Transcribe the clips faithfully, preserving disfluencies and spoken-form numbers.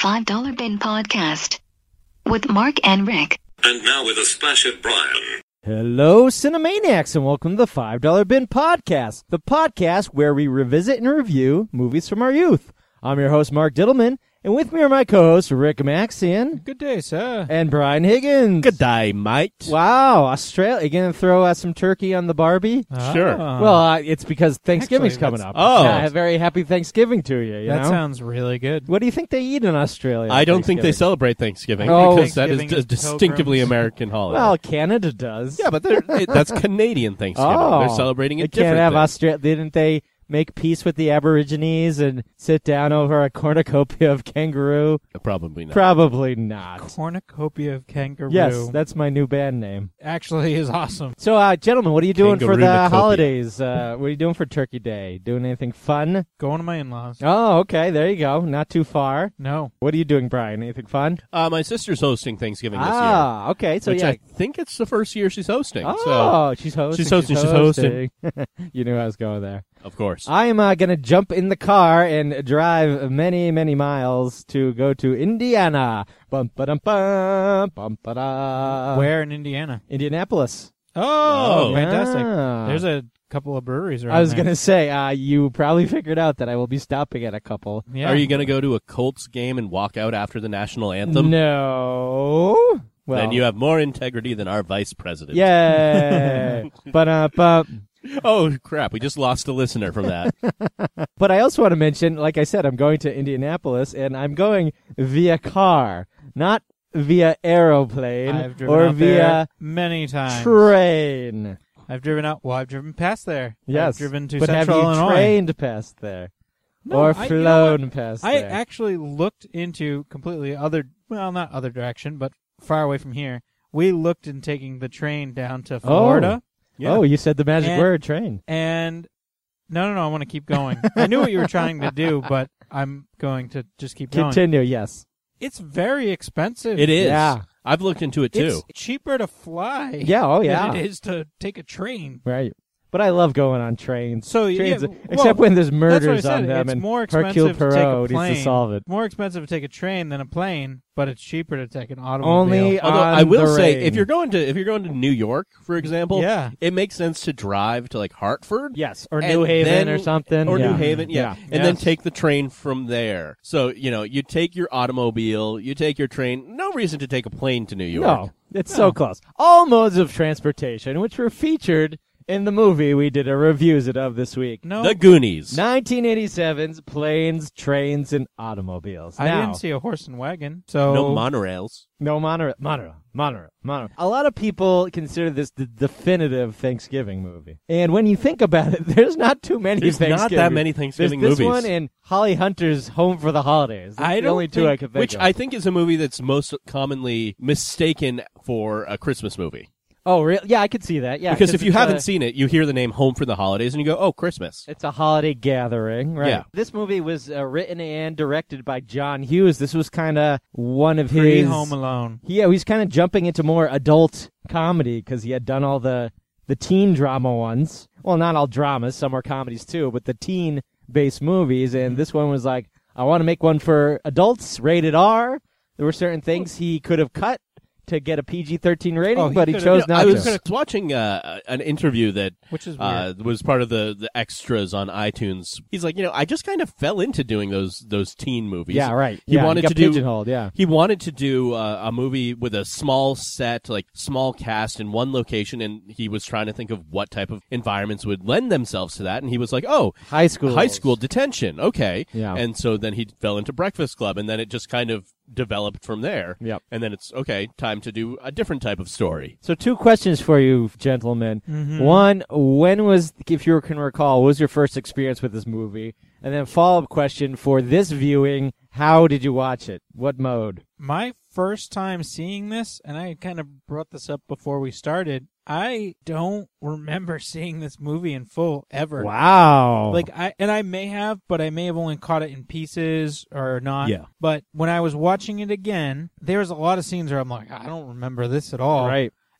five dollar Bin Podcast with Mark and Rick. And now with a splash of Brian. Hello, Cinemaniacs, and welcome to the five dollar Bin Podcast, the podcast where we revisit and review movies from our youth. I'm your host, Mark Diddleman, and with me are my co-hosts, Rick Maxian. Good day, sir. And Brian Higgins. Good day, mate. Wow, Australia. You going to throw uh, some turkey on the Barbie? Ah. Sure. Well, uh, it's because Thanksgiving's Actually, coming that's- up. Oh. Yeah, a very happy Thanksgiving to you, you that know? sounds really good. What do you think they eat in Australia? I don't think they Thanksgiving? celebrate Thanksgiving Oh. because that is Thanksgiving a distinctively pilgrims. American holiday. Well, Canada does. yeah, but they're, it, that's Canadian Thanksgiving. Oh. They're celebrating They a can't different have thing. Australia. Didn't they make peace with the Aborigines and sit down over a cornucopia of kangaroo? Probably not. Probably not. Cornucopia of kangaroo. Yes, that's my new band name. actually is awesome. So, uh, gentlemen, what are you doing for the Kangaroo-nocopia. holidays? Uh, what are you doing for Turkey Day? Doing anything fun? Going to my in-laws. Oh, okay. There you go. Not too far. No. What are you doing, Brian? Anything fun? Uh, my sister's hosting Thanksgiving this year. Ah, okay. So, which yeah. I think it's the first year she's hosting. So, Oh, she's hosting. She's hosting, she's hosting. You knew I was going there. of course. I am uh, going to jump in the car and drive many, many miles to go to Indiana. Bum ba dum bum bum ba da. Where in Indiana? Indianapolis. Oh, Oh. fantastic. Ah. There's a couple of breweries around I was there. going to say, uh, you probably figured out that I will be stopping at a couple. Yeah. Are you going to go to a Colts game and walk out after the national anthem? No. Well, Then you have more integrity than our vice president. Yay. but, uh, but, Oh, crap. We just lost a listener from that. but I also want to mention, like I said, I'm going to Indianapolis, and I'm going via car, not via aeroplane I've driven or out there via many times. train. I've driven out. Well, I've driven past there. Yes. I've driven to but Central have you Illinois. trained past there? No, or I- you know flown what? past I there? actually looked into completely other. Well, not other direction, but far away from here. We looked in taking the train down to Florida. Yeah. Oh, you said the magic And- word, train. And no, no, no, I want to keep going. I knew what you were trying to do, but I'm going to just keep going. Continue, yes. It's very expensive. It is. Yeah. I've looked into it, too. It's cheaper to fly Yeah, oh yeah. than it is to take a train. Right. But I love going on trains. So, yeah, trains, well, except when there's That's what I murders said. on them It's and more Hercule expensive to take a Poirot needs plane. to solve it. More expensive to take a train than a plane, but it's cheaper to take an automobile. Only Although on I will the say, rain. if you're going to if you're going to New York, for example, Yeah. it makes sense to drive to like Hartford, Yes, or and New Haven then- or something. or yeah. New Haven, yeah, Yeah. and then Yes. take the train from there. So you know, you take your automobile, you take your train. No reason to take a plane to New York. No, it's No. so close. All modes of transportation, which were featured in the movie we did a reviews it of this week. No, The Goonies. nineteen eighty-seven's planes, trains, and automobiles. I Now, didn't see a horse and wagon. So No monorails. no monorail, monorail, monorail, monorail. A lot of people consider this the definitive Thanksgiving movie, and when you think about it, there's not too many. There's not Thanksgiving. that many Thanksgiving There's this movies. one and Holly Hunter's Home for the Holidays. That's I the don't only two think- I could think Which of. I think is a movie that's most commonly mistaken for a Christmas movie. oh, really? Yeah, I could see that. Yeah, because if you it's haven't a, seen it, you hear the name Home for the Holidays and you go, oh, Christmas. it's a holiday gathering, right? Yeah. This movie was uh, written and directed by John Hughes. This was kind of one of Free his. Home Alone. Yeah, he's kind of jumping into more adult comedy because he had done all the the teen drama ones. Well, not all dramas, some are comedies too, but the teen based movies. And this one was like, I want to make one for adults, rated R. There were certain things he could have cut to get a P G thirteen rating, Oh, he but he could've- chose You know, not I was to. watching uh, an interview that Which is uh, weird. was part of the, the extras on iTunes. He's like, you know, I just kind of fell into doing those those teen movies. Yeah, right. He yeah, wanted got to do pigeonholed, yeah. He wanted to do uh, a movie with a small set, like small cast in one location, and he was trying to think of what type of environments would lend themselves to that. And he was like, "Oh, High school. high school detention, okay." Yeah. And so then he fell into Breakfast Club, and then it just kind of developed from there. Yep. And then it's okay, time to do a different type of story. So two questions for you, gentlemen. Mhm. One, when was, if you can recall, what was your first experience with this movie? And then follow-up question for this viewing, how did you watch it? What mode? My first time seeing this, and I kind of brought this up before we started, I don't remember seeing this movie in full ever. Wow. Like I and I may have, but I may have only caught it in pieces or not. Yeah. But when I was watching it again, there was a lot of scenes where I'm like, I don't remember this at all. right.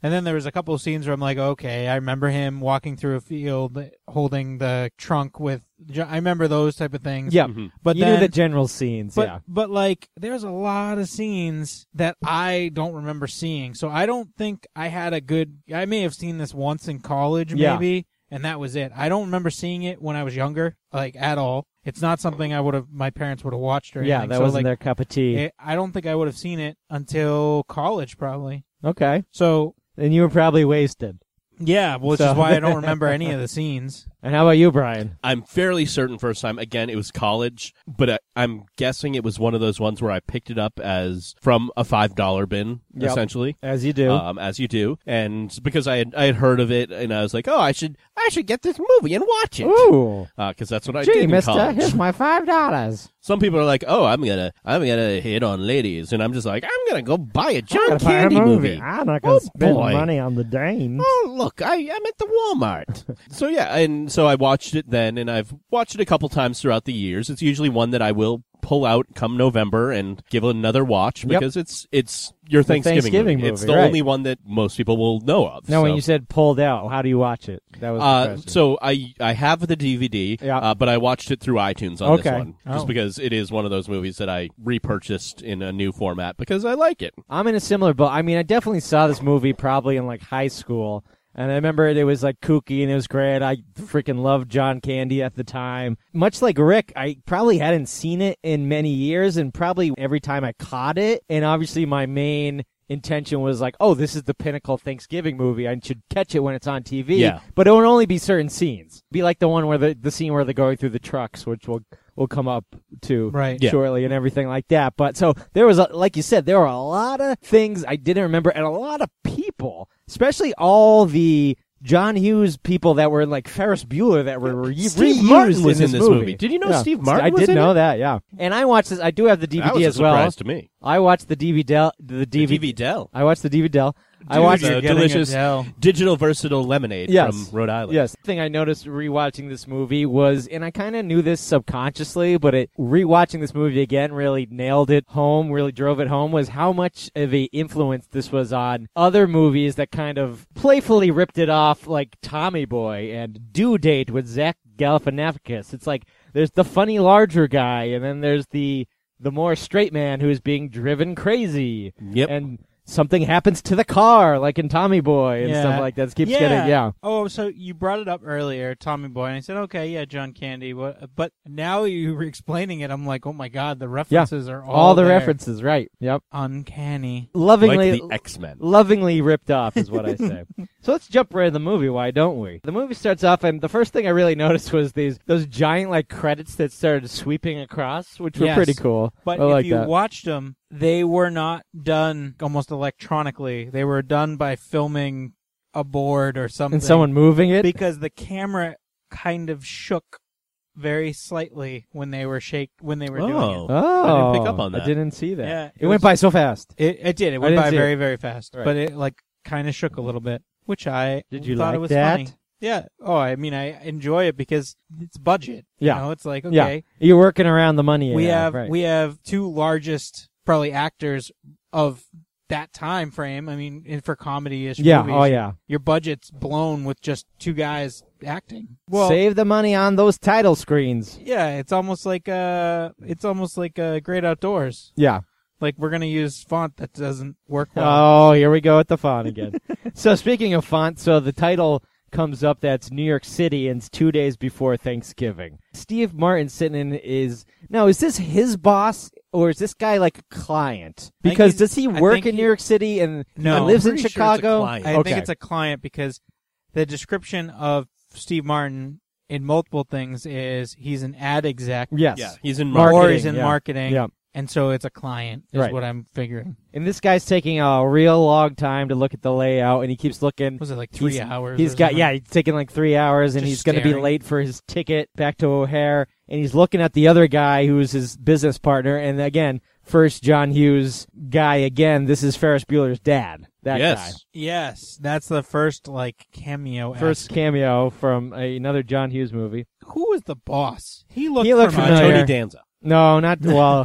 And then there was a couple of scenes where I'm like, okay, I remember him walking through a field holding the trunk with. I remember those type of things. Yeah, Mhm. but you then, knew the general scenes. But yeah, but like, there's a lot of scenes that I don't remember seeing. So I don't think I had a good. I may have seen this once in college, Yeah. maybe, and that was it. I don't remember seeing it when I was younger, like at all. It's not something I would have. My parents would have watched or anything. yeah, that so, wasn't like, their cup of tea. it, I don't think I would have seen it until college, probably. Okay, So and you were probably wasted. yeah, which So- is why I don't remember any of the scenes. And how about you, Brian? I'm fairly certain first time. Again, it was college, but I, I'm guessing it was one of those ones where I picked it up as from a five dollar bin, Yep. essentially. As you do. Um, as you do, and because I had I had heard of it, and I was like, oh, I should I should get this movie and watch it. Ooh, Because that's what I gee, did in Mister, college. here's my five dollars. Some people are like, "Oh, I'm gonna, I'm gonna hit on ladies," and I'm just like, "I'm gonna go buy a John Gotta find a Candy movie." I'm not gonna Oh, spend boy. money on the dames. Oh, look, I, I'm at the Walmart. So yeah, and so I watched it then, and I've watched it a couple times throughout the years. It's usually one that I will pull out come November and give it another watch Yep. because it's it's your The Thanksgiving, Thanksgiving movie. It's movie, the right. only one that most people will know of. No, so. when you said pulled out, how do you watch it? That was the Uh, question. so I I have the D V D, Yeah. uh, but I watched it through iTunes on this Okay. one, just Oh. because it is one of those movies that I repurchased in a new format because I like it. I'm in a similar boat. I mean, I definitely saw this movie probably in like high school, and I remember it was like kooky and it was great. I freaking loved John Candy at the time. Much like Rick, I probably hadn't seen it in many years, and probably every time I caught it, and obviously my main intention was like, oh, this is the pinnacle Thanksgiving movie. I should catch it when it's on T V. Yeah. But it would only be certain scenes. Be like the one where the, the scene where they're going through the trucks, which will will come up to Right. Yeah. shortly and everything like that. But so there was, a, like you said, there were a lot of things I didn't remember, and a lot of people, especially all the John Hughes people that were like Ferris Bueller that were re- Steve reused Martin was in in this this movie. movie. Did you know Yeah. Steve Martin I was did in know it? that, yeah. And I watched this. I do have the D V D That was a as well. surprise to me. I watched the D V D. The The D V D. D V Dell. I watched the D V D. I Dude, watched uh, You're getting delicious Adele. digital versatile lemonade Yes. from Rhode Island. Yes. The thing I noticed rewatching this movie was, and I kind of knew this subconsciously, but it rewatching this movie again really nailed it home, really drove it home, was how much of a influence this was on other movies that kind of playfully ripped it off, like Tommy Boy and Due Date with Zach Galifianakis. It's like there's the funny larger guy, and then there's the the more straight man who is being driven crazy. Yep. And something happens to the car, like in Tommy Boy and Yeah. stuff like that. It keeps yeah. getting, yeah. Oh, so you brought it up earlier, Tommy Boy, and I said, okay, yeah, John Candy. What? But now you were explaining it, I'm like, oh my god, the references are all, All the there. references, right. Yep. Uncanny. Lovingly Like the X-Men. lovingly ripped off is what I say. So let's jump right in the movie, why don't we? The movie starts off, and the first thing I really noticed was these those giant like credits that started sweeping across, which were Yes. pretty cool. But I if like you that. watched them, they were not done almost electronically. They were done by filming a board or something. And someone moving it. because the camera kind of shook very slightly when they were shake when they were doing it. Oh. oh, I didn't pick up on that. I didn't see that. Yeah, it, it went was- by so fast. It it did. It I went didn't by see very it. very fast, Right. but it like kind of shook a little bit, which I Did you thought like it was that? funny. Yeah. Oh, I mean, I enjoy it because it's budget. Yeah. You know, it's like Yeah, okay, you're working around the money. we you have right. we have two largest probably actors of that time frame. I mean, in- for comedy-ish yeah. movies, Oh yeah. your budget's blown with just two guys acting. Well, Save the money on those title screens. yeah, it's almost like uh, it's almost like uh, Great Outdoors. Yeah. Like we're gonna use font that doesn't work well. Oh, here we go with the font again. So speaking of font, so the title comes up that's New York City, and it's two days before Thanksgiving. Steve Martin sitting in is now. Is this his boss or is this guy like a client? I think Because he's- does he I work think in he- New York City and No, he lives I'm in pretty sure it's a Chicago? client. I okay. think it's a client because the description of Steve Martin in multiple things is he's an ad exec yes. Yeah, he's in Marketing, marketing. or he's in yeah. marketing, Yeah. and so it's a client is Right. what I'm figuring. And this guy's taking a real long time to look at the layout, and he keeps looking. Was it like three He's- hours? He's or got something? yeah, he's taking like three hours, and Just he's going to be staring. late for his ticket back to O'Hare. And he's looking at the other guy who's his business partner, and again, first John Hughes guy again. This is Ferris Bueller's dad. That Yes. Yes, that's the first like cameo. guy, first cameo from a, another John Hughes movie. Who was the boss? He looked, He looked Uh, familiar. Tony Danza. No, not well. Ah,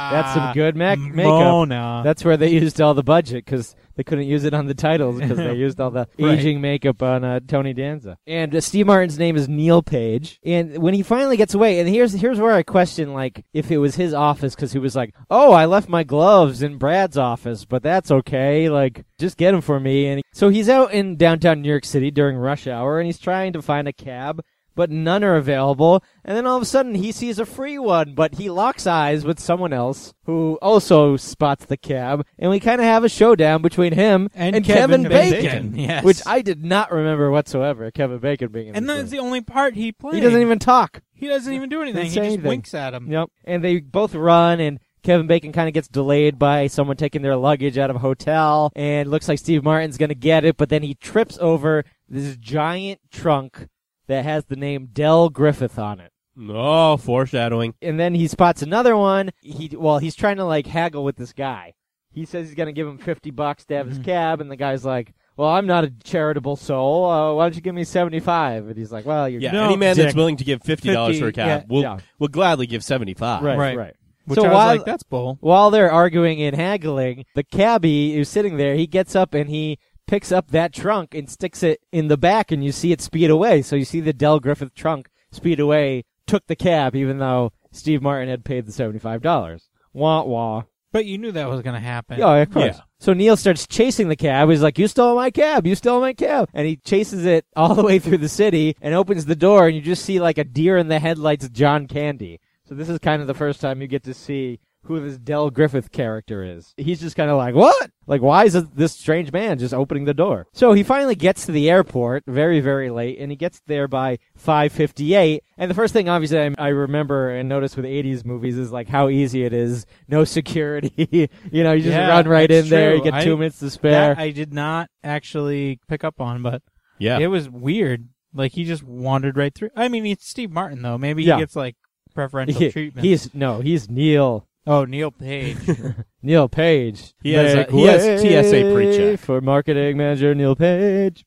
That's some good mac- makeup. Mona. That's where they used all the budget because they couldn't use it on the titles because they used all the Right. aging makeup on uh, Tony Danza. And uh, Steve Martin's name is Neil Page. And when he finally gets away, and here's here's where I question like if it was his office because he was like, "Oh, I left my gloves in Brad's office, but that's okay. Like, just get them for me." And so he's out in downtown New York City during rush hour, and he's trying to find a cab. But none are available, and then all of a sudden he sees a free one, but he locks eyes with someone else who also spots the cab, and we kind of have a showdown between him And and, Kevin Kevin, Bacon, Bacon, yes. which I did not remember whatsoever, Kevin Bacon being in And this that's movie. the only part he plays. He doesn't even talk. He doesn't even do anything. He Doesn't say just anything. winks at him. Yep. And they both run, and Kevin Bacon kind of gets delayed by someone taking their luggage out of a hotel, and looks like Steve Martin's going to get it, but then he trips over this giant trunk that has the name Del Griffith on it. Oh, foreshadowing. And then he spots another one. He well, he's trying to like haggle with this guy. He says he's going to give him fifty bucks to have his cab, and the guy's like, "Well, I'm not a charitable soul. Uh, why don't you give me seventy-five?" And he's like, "Well, you're Yeah, No, any man dick." that's willing to give fifty dollars for a fifty, cab yeah, will yeah. will gladly give seventy-five. right, Right. right." Which So I was while- like, that's bull. While they're arguing and haggling, the cabbie who's sitting there, he gets up and he picks up that trunk and sticks it in the back, and you see it speed away. So you see the Del Griffith trunk speed away, took the cab, even though Steve Martin had paid the seventy-five dollars. Wah, wah. But you knew that was going to happen. Yeah, of course. Yeah. So Neil starts chasing the cab. He's like, "You stole my cab. You stole my cab." And he chases it all the way through the city and opens the door, and you just see like a deer in the headlights John Candy. So this is kind of the first time you get to see who this Del Griffith character is. He's just kind of like, "What? Like, why is this strange man just opening the door?" So he finally gets to the airport very, very late, and he gets there by five fifty-eight. And the first thing, obviously, I, I remember and notice with eighties movies is, like, how easy it is. No security. You know, you just Yeah, run right that's in there. You true. get two I- minutes to spare. That I did not actually pick up on, but Yeah. it was weird. Like, he just wandered right through. I mean, it's Steve Martin, though. Maybe Yeah. he gets, like, preferential He- treatment. he's, no, he's Neil. Oh, Neil Page. Neil Page. He has a- Make he has way T S A pre-check. for marketing manager Neil Page.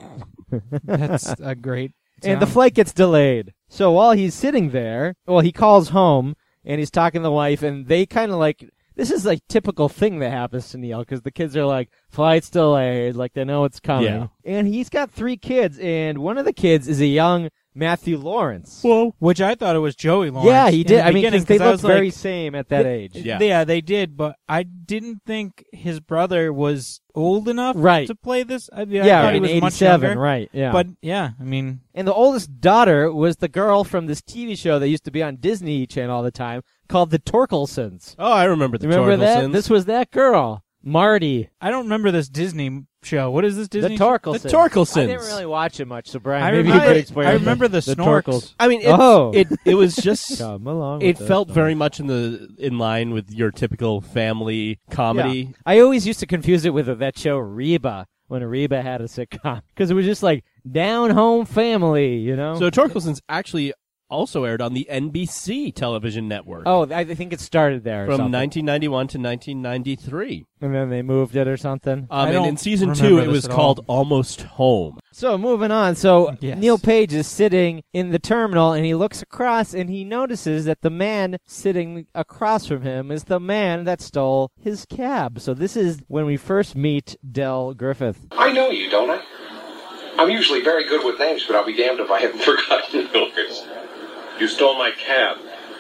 That's a great And the sound. flight gets delayed. So while he's sitting there, well, he calls home and he's talking to the wife, and they kind of like, this is like typical thing that happens to Neil because the kids are like, "Flight's delayed," like they know it's coming. Yeah. And he's got three kids, and one of the kids is a young Matthew Lawrence. Whoa. Which I thought it was Joey Lawrence. Yeah, he in did. the I mean, beginning, because they I look was very like, same at that they- age. Yeah. Yeah, they did, but I didn't think his brother was old enough Right. to play this. I, I Yeah, thought he in was much eighty-seven, younger. right? Yeah. But yeah, I mean, And the oldest daughter was the girl from this T V show that used to be on Disney Channel all the time called The Torkelsons. Oh, I remember the Remember that? Torkelsons. This was that girl, Marty. I don't remember this Disney show. What is this Disney? The show? Torkelsons. The Torkelsons. I didn't really watch it much, so Brian, I maybe remember- you could explain. I remember the the Snorks. Torkels. I mean, it's, Oh. it it was just Come along. it with felt us. very much in the in line with your typical family comedy. Yeah. I always used to confuse it with that show Reba when Reba had a sitcom because it was just like down home family, you know. So Torkelsons actually also aired on the N B C television network oh, I think it started there or from something. nineteen ninety-one to nineteen ninety-three. and then they moved it or something. Um, and don't in season remember two, it this was at called all. Almost Home. So moving on. So Yes. Neil Page is sitting in the terminal, and he looks across, and he notices that the man sitting across from him is the man that stole his cab. So this is when we first meet Del Griffith. I know you, don't I? I'm usually very good with names, but I'll be damned if I haven't forgotten yours. You stole my cab.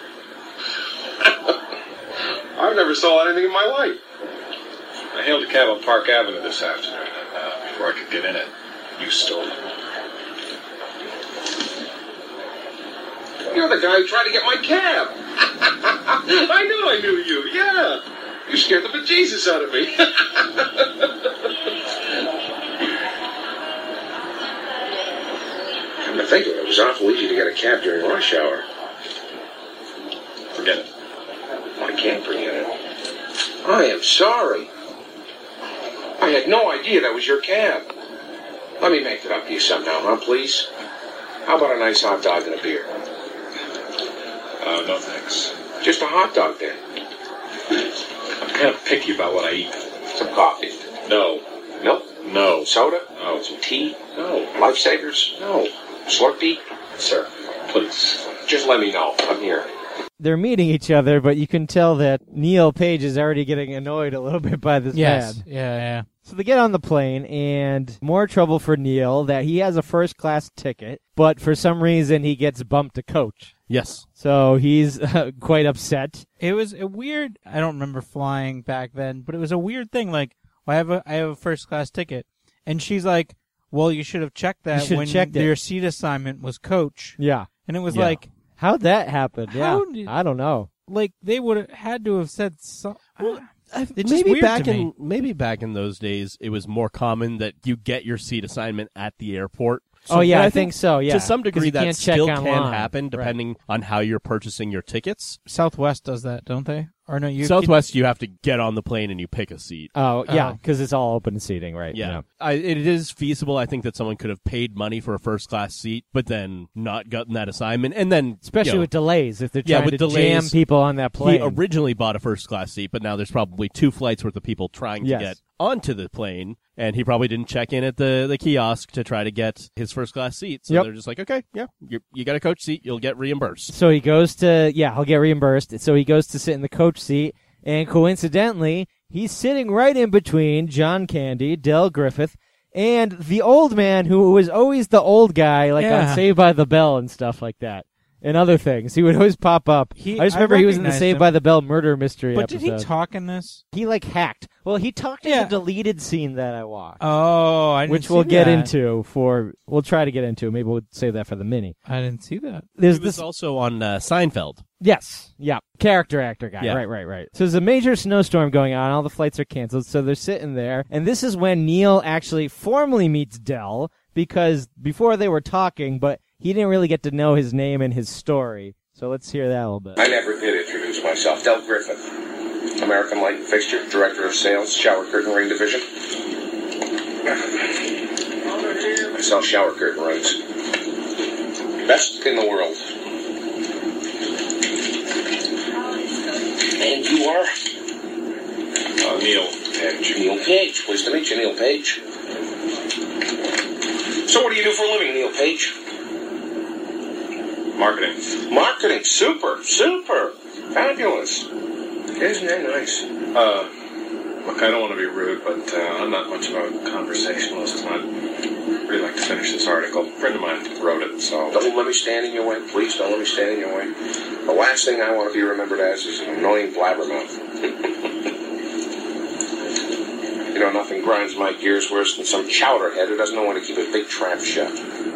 I've never stole anything in my life. I hailed a cab on Park Avenue this afternoon, and uh, before I could get in it, you stole it. You're the guy who tried to get my cab. I knew I knew you, yeah. You scared the bejesus out of me. Come to think of it, it was awful easy to get a cab during rush hour. Forget it. I can't forget it. I am sorry. I had no idea that was your cab. Let me make it up to you somehow, huh, please? How about a nice hot dog and a beer? Uh, no thanks. Just a hot dog, then. I'm kind of picky about what I eat. Some coffee. No. Milk? No. Soda? No. Some tea? No. Lifesavers? No. Slurpee? Sir, please. Just let me know. I'm here. they're meeting each other, but you can tell that Neil Page is already getting annoyed a little bit by this Yes. man. Yeah, yeah. So they get on the plane, and more trouble for Neil that he has a first-class ticket, but for some reason he gets bumped to coach. Yes. So he's uh, quite upset. It was a weird. I don't remember flying back then, but it was a weird thing. Like, well, I have a I have a first class ticket, and she's like, "Well, you should have checked You that should have when checked it." your seat assignment was coach." Yeah. And it was Yeah. like, How'd that happen? Yeah. How did- I don't know. like they would have had to have said something. It's just maybe weird back to in me. maybe back in those days, it was more common that you get your seat assignment at the airport. Oh, yeah, and I think so, yeah. To some 'Cause degree, you that can't check still online. can happen, Right. depending on how you're purchasing your tickets. Southwest does that, don't they? Or no, you Southwest, you have to get on the plane and you pick a seat. Oh, yeah, Oh. because it's all open seating, right? Yeah, I, it is feasible. I think that someone could have paid money for a first class seat, but then not gotten that assignment, and then Especially you know, with delays, if they're Yeah, trying with to delays, jam people on that plane. he originally bought a first class seat, but now there's probably two flights worth of people trying to Yes. get onto the plane, and he probably didn't check in at the, the kiosk to try to get his first class seat. So Yep. they're just like, okay, yeah, you you got a coach seat, you'll get reimbursed. So he goes to, yeah, he'll get reimbursed. So he goes to sit in the coach seat, and coincidentally, he's sitting right in between John Candy, Del Griffith, and the old man who was always the old guy, like Yeah. on Saved by the Bell and stuff like that. And other things. He would always pop up. He- I just I remember he was in the recognized Saved him. by the Bell murder mystery But episode. did he talk in this? He, like, hacked. Well, he talked in Yeah. the deleted scene that I watched. Oh, I didn't which see we'll get that. into for, we'll try to get into. Maybe we'll save that for the mini. I didn't see that. There's He was this also on uh, Seinfeld. Yes. Yeah. Character actor guy. Yeah. Right, right, right. So there's a major snowstorm going on. All the flights are canceled. So they're sitting there. And this is when Neil actually formally meets Del, because before they were talking, but he didn't really get to know his name and his story. So let's hear that a little bit. I never did introduce myself. Del Griffith, American Light and Fixture, Director of Sales, Shower Curtain Ring Division. I sell shower curtain rings. Best in the world. And you are? Uh, Neil Page. Neil Page. Pleased to meet you, Neil Page. So what do you do for a living, Neil Page? Marketing. Marketing. Super. Super. Fabulous. Isn't that nice? Uh, look, I don't want to be rude, but uh, I'm not much of a conversationalist. and I'd really like to finish this article. A friend of mine wrote it, so... Don't let me stand in your way. Please don't let me stand in your way. The last thing I want to be remembered as is an annoying blabbermouth. You know, nothing grinds my gears worse than some chowderhead who doesn't know when to keep a big trap shut.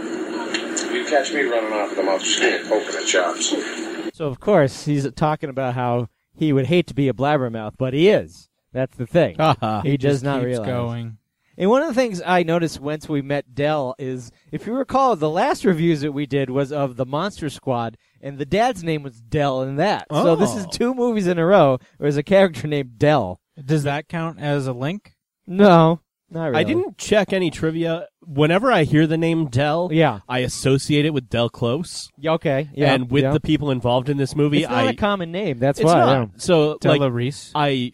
You catch me running off with a mouth screen and poking at chops. So, of course, he's talking about how he would hate to be a blabbermouth, but he is. That's the thing. he does Just not keeps realize. going. And one of the things I noticed once we met Del is, if you recall, the last reviews that we did was of the Monster Squad, and the dad's name was Del in that. So this is Oh. two movies in a row where there's a character named Del. Does that count as a link? No, not really. I didn't check any trivia. Whenever I hear the name Del, Yeah. I associate it with Del Close. Yeah, okay. Yeah. and with yeah. the people involved in this movie, It's not I a common name. That's it's why. not. So Della like Reese. I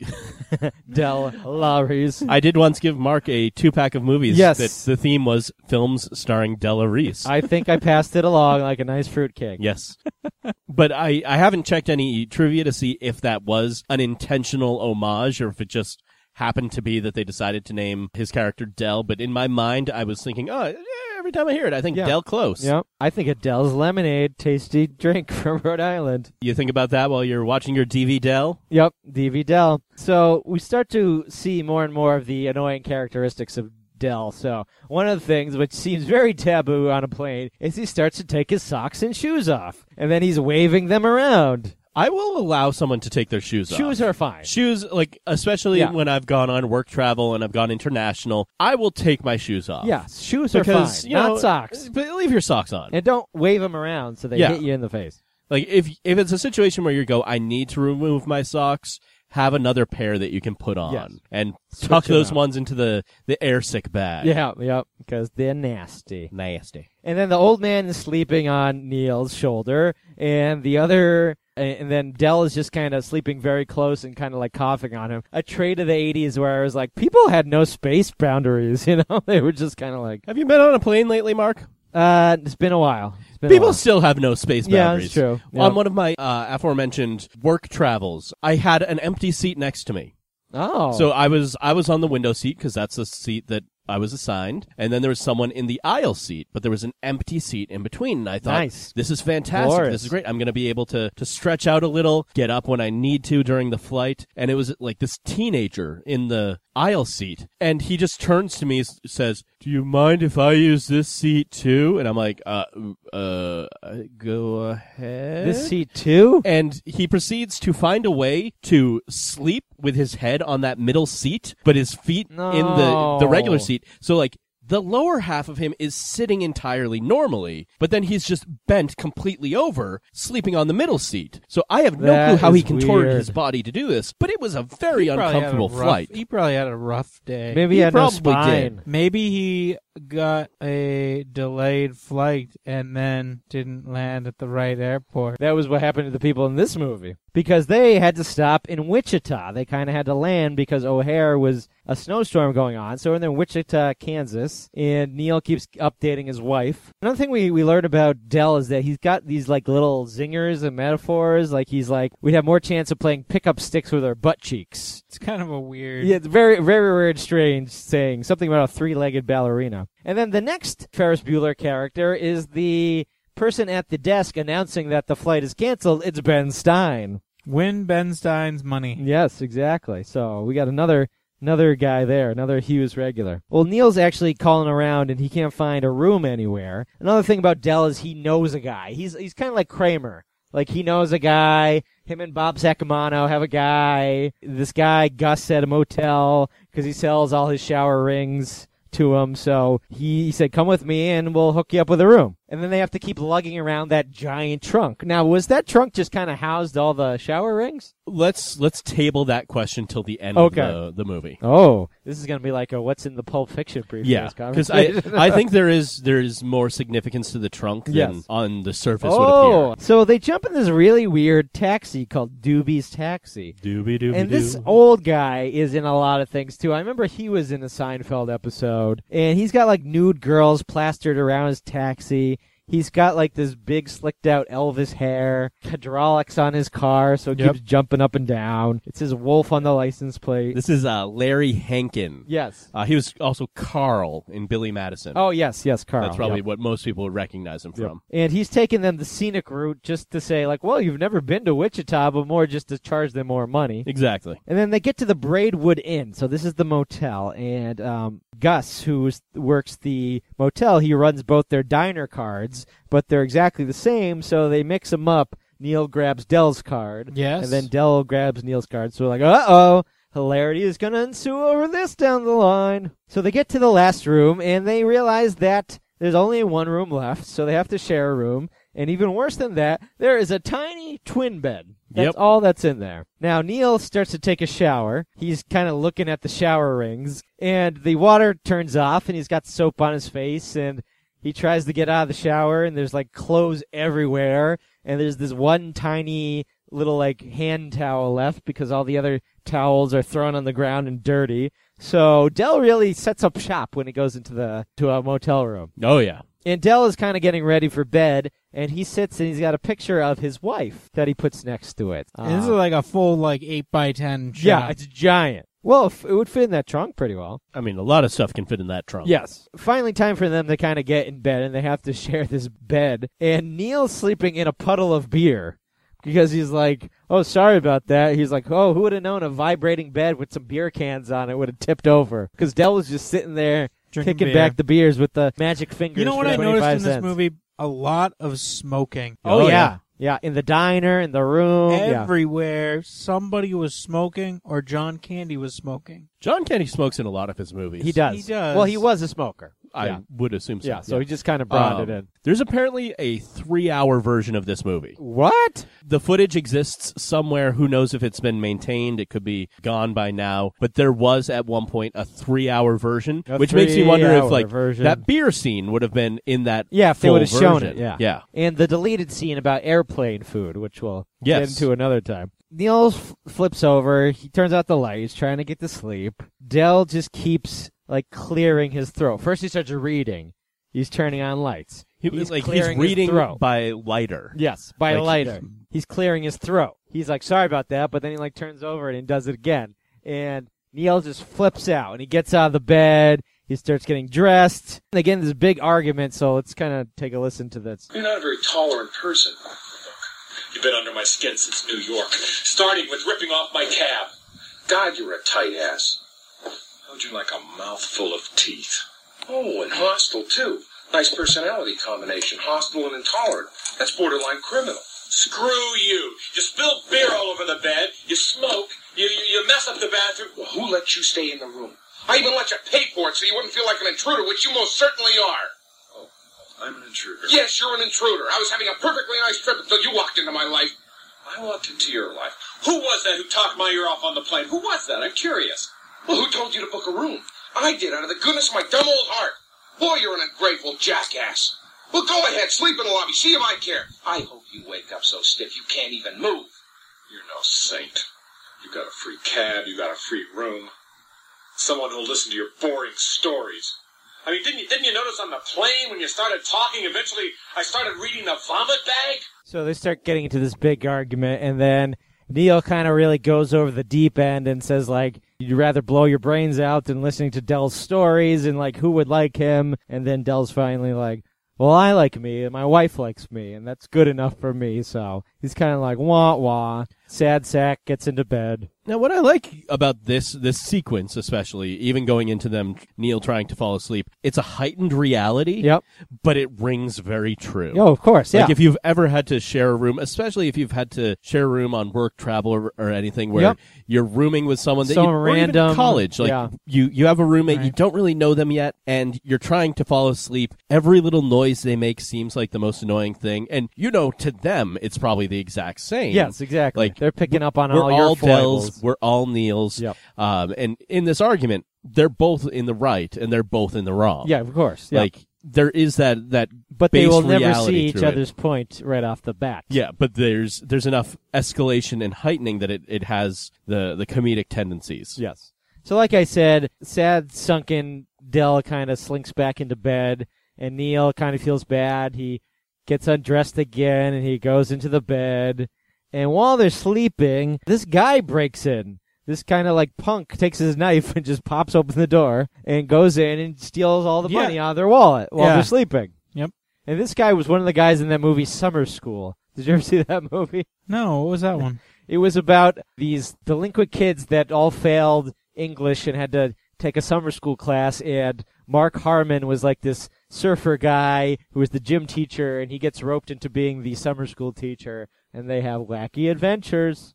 Del Laris. I did once give Mark a two pack of movies Yes. that the theme was films starring Della Reese. I think I passed it along like a nice fruitcake. Yes. But I, I haven't checked any trivia to see if that was an intentional homage or if it just happened to be that they decided to name his character Del. But in my mind, I was thinking, oh, yeah, every time I hear it, I think Yeah. Del Close. Yep. I think a Del's Lemonade, tasty drink from Rhode Island. You think about that while you're watching your D V Del? Yep, D V Del. So we start to see more and more of the annoying characteristics of Del. So one of the things which seems very taboo on a plane is he starts to take his socks and shoes off. And then he's waving them around. I will allow someone to take their shoes off. Shoes are fine. Shoes, like, especially Yeah. when I've gone on work travel and I've gone international, I will take my shoes off. Yeah, shoes are Because, fine, you know, not socks. But leave your socks on. And don't wave them around so they Yeah. hit you in the face. Like, if if it's a situation where you go, I need to remove my socks, have another pair that you can put on. Yes. And Switch tuck those around. ones into the, the air sick bag. Yeah, yep, because they're nasty. Nasty. And then the old man is sleeping on Neil's shoulder, and the other, and then Del is just kind of sleeping very close and kind of like coughing on him. A trait of the eighties where I was like, people had no space boundaries, you know? They were just kind of like, Have you been on a plane lately, Mark? Uh, it's been a while. It's been a People while. still have no space Yeah, boundaries. that's true. Yep. On one of my uh, aforementioned work travels, I had an empty seat next to me. Oh. So I was I was on the window seat because that's the seat that I was assigned, and then there was someone in the aisle seat, but there was an empty seat in between, and I thought, Nice. this is fantastic. Glorious. This is great. I'm going to be able to, to stretch out a little, get up when I need to during the flight, and it was like this teenager in the aisle seat, and he just turns to me and says, do you mind if I use this seat too? And I'm like, uh, uh, go ahead. This seat too? And he proceeds to find a way to sleep with his head on that middle seat, but his feet No. in the, the regular seat. So, like, the lower half of him is sitting entirely normally, but then he's just bent completely over, sleeping on the middle seat. So I have no That clue how he is contorted weird. his body to do this, but it was a very He probably had a uncomfortable rough- flight. He probably had a rough day. Maybe He he had no probably spine. did. Maybe he got a delayed flight and then didn't land at the right airport. That was what happened to the people in this movie. Because they had to stop in Wichita. They kind of had to land because O'Hare was a snowstorm going on. So we're in Wichita, Kansas, and Neil keeps updating his wife. Another thing we, we learned about Del is that he's got these like little zingers and metaphors. Like he's like, we'd have more chance of playing pickup sticks with our butt cheeks. It's kind of a weird. Yeah, it's very, very weird, strange saying. Something about a three-legged ballerina. And then the next Ferris Bueller character is the person at the desk announcing that the flight is canceled. It's Ben Stein. Win Ben Stein's money. Yes, exactly. So we got another another guy there, another Hughes regular. Well, Neil's actually calling around and he can't find a room anywhere. Another thing about Del is he knows a guy. He's he's kind of like Kramer. Like he knows a guy. Him and Bob Sacamano have a guy. This guy Gus at a motel because he sells all his shower rings to him. So he, he said, come with me and we'll hook you up with a room. And then they have to keep lugging around that giant trunk. Now, was that trunk just kind of housed all the shower rings? Let's let's table that question till the end Okay. of the, the movie. Oh, this is going to be like a what's in the Pulp Fiction brief. Yeah, because I I think there is there is more significance to the trunk than Yes. on the surface would Oh, appear. so they jump in this really weird taxi called Doobie's Taxi. Doobie doobie And this doo. old guy is in a lot of things too. I remember he was in a Seinfeld episode, and he's got like nude girls plastered around his taxi. He's got like this big slicked out Elvis hair, hydraulics on his car, so it Yep. keeps jumping up and down. It says Wolf on the license plate. This is uh, Larry Hankin. Yes. Uh, he was also Carl in Billy Madison. Oh, yes, yes, Carl. That's probably Yep. what most people would recognize him Yep. from. And he's taking them the scenic route just to say, like, well, you've never been to Wichita, but more just to charge them more money. Exactly. And then they get to the Braidwood Inn. So this is the motel. And um, Gus, who works the motel, he runs both their diner cards, but they're exactly the same, so they mix them up. Neil grabs Del's card. Yes. And then Del grabs Neil's card. So we're like, uh-oh, hilarity is going to ensue over this down the line. So they get to the last room, and they realize that there's only one room left, so they have to share a room. And even worse than that, there is a tiny twin bed. That's Yep. all that's in there. Now, Neil starts to take a shower. He's kind of looking at the shower rings, and the water turns off, and he's got soap on his face, and he tries to get out of the shower, and there's, like, clothes everywhere, and there's this one tiny little, like, hand towel left because all the other towels are thrown on the ground and dirty. So Del really sets up shop when he goes into the to a motel room. Oh, yeah. And Del is kind of getting ready for bed, and he sits and he's got a picture of his wife that he puts next to it. And this is Uh, like a full like eight by ten shot. yeah, it's giant. Well, f- it would fit in that trunk pretty well. I mean, a lot of stuff can fit in that trunk. Yes. Finally, time for them to kind of get in bed, and they have to share this bed. And Neil's sleeping in a puddle of beer because he's like, oh, sorry about that. He's like, oh, who would have known a vibrating bed with some beer cans on it would have tipped over? Because Del was just sitting there Drinking kicking beer. back the beers with the magic fingers. You know what for I noticed in twenty-five this cents. movie? A lot of smoking. Oh, Oh, yeah. yeah. Yeah, in the diner, in the room. yeah. Everywhere, somebody was smoking or John Candy was smoking. John Candy smokes in a lot of his movies. He does. He does. Well, he was a smoker. I yeah. would assume so. Yeah, so he just kind of brought Um, it in. There's apparently a three-hour version of this movie. What? The footage exists somewhere. Who knows if it's been maintained? It could be gone by now. But there was at one point a three-hour version, A which makes me wonder if three-hour like version. that beer scene would have been in that. Yeah, if they full would have shown version. it. Yeah. yeah. And the deleted scene about airplane food, which we'll Yes. get into another time. Neil f- flips over. He turns out the light. He's trying to get to sleep. Del just keeps like clearing his throat. First, he starts reading. he's turning on lights. He He's was like he's clearing his reading throat. by lighter. Yes, by a Like- lighter. He's clearing his throat. He's like, sorry about that, but then he like turns over and he does it again. And Neil just flips out and he gets out of the bed. He starts getting dressed. And again, there's a big argument, so let's kind of take a listen to this. You're not a very tolerant person. You've been under my skin since New York, starting with ripping off my cab. God, you're a tight ass. How'd you like a mouthful of teeth? Oh, and hostile, too. Nice personality combination. Hostile and intolerant. That's borderline criminal. Screw you. You spill beer all over the bed. You smoke. You, you, you mess up the bathroom. Well, who let you stay in the room? I even let you pay for it so you wouldn't feel like an intruder, which you most certainly are. Oh, I'm an intruder. Yes, you're an intruder. I was having a perfectly nice trip until you walked into my life. I walked into your life. Who was that who talked my ear off on the plane? Who was that? I'm curious. Well, who told you to book a room? I did, out of the goodness of my dumb old heart. Boy, you're an ungrateful jackass. Well, go ahead, sleep in the lobby, see if I care. I hope you wake up so stiff you can't even move. You're no saint. You got a free cab. You got a free room. Someone who'll listen to your boring stories. I mean, didn't you, didn't you notice on the plane when you started talking, eventually I started reading the vomit bag? So they start getting into this big argument, and then Neil kind of really goes over the deep end and says, like, you'd rather blow your brains out than listening to Dell's stories, and, like, who would like him? And then Dell's finally like, well, I like me, and my wife likes me, and that's good enough for me. So he's kind of like, wah, wah. Sad sack gets into bed. Now, what I like about this this sequence, especially, even going into them, Neil trying to fall asleep, it's a heightened reality, Yep. but it rings very true. Oh, of course, yeah. Like if you've ever had to share a room, especially if you've had to share a room on work, travel, or, or anything where Yep. you're rooming with someone that Someone you, or even random, college, like yeah. you, you have a roommate, you Right. don't really know them yet, and you're trying to fall asleep. Every little noise they make seems like the most annoying thing, and you know, to them, it's probably the exact same. Yes, exactly. Like, they're picking up on We're all all, your Dells, foibles. we're all Neils. Yep. Um, and in this argument, they're both in the right and they're both in the wrong. Yeah, of course. Yeah. Like there is that that but they base will never reality see each through it. other's point right off the bat. Yeah, but there's there's enough escalation and heightening that it, it has the, the comedic tendencies. Yes. So like I said, sad, sunken Dell kind of slinks back into bed, and Neil kind of feels bad. He gets undressed again, and he goes into the bed. And while they're sleeping, this guy breaks in. This kind of like punk takes his knife and just pops open the door and goes in and steals all the Yeah. money out of their wallet while Yeah. they're sleeping. Yep. And this guy was one of the guys in that movie Summer School. Did you ever see that movie? No, what was that one? It was about these delinquent kids that all failed English and had to take a summer school class, and Mark Harmon was like this surfer guy who was the gym teacher, and he gets roped into being the summer school teacher, and they have wacky adventures.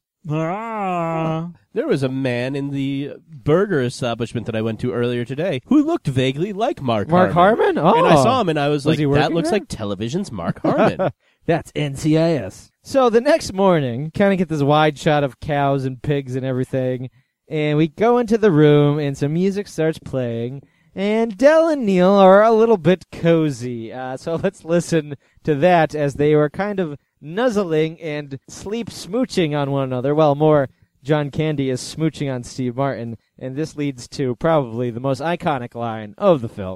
Ah. There was a man in the burger establishment that I went to earlier today who looked vaguely like Mark Mark Harmon. Harmon? Oh. And I saw him and I was, Was like, he that working looks there? like television's Mark Harmon. That's N C I S. So the next morning, kind of get this wide shot of cows and pigs and everything, and we go into the room, and some music starts playing, and Dell and Neil are a little bit cozy. Uh, so let's listen to that as they were kind of nuzzling and sleep smooching on one another. Well, more John Candy is smooching on Steve Martin, and this leads to probably the most iconic line of the film.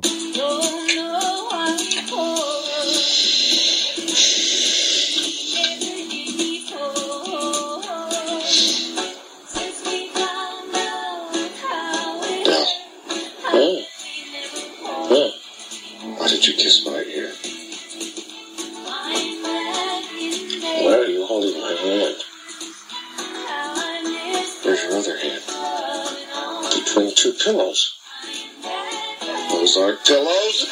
Oh. Oh. Why did you kiss my ear? Why are you holding my hand? Where's your other hand? Between two pillows. Those aren't pillows.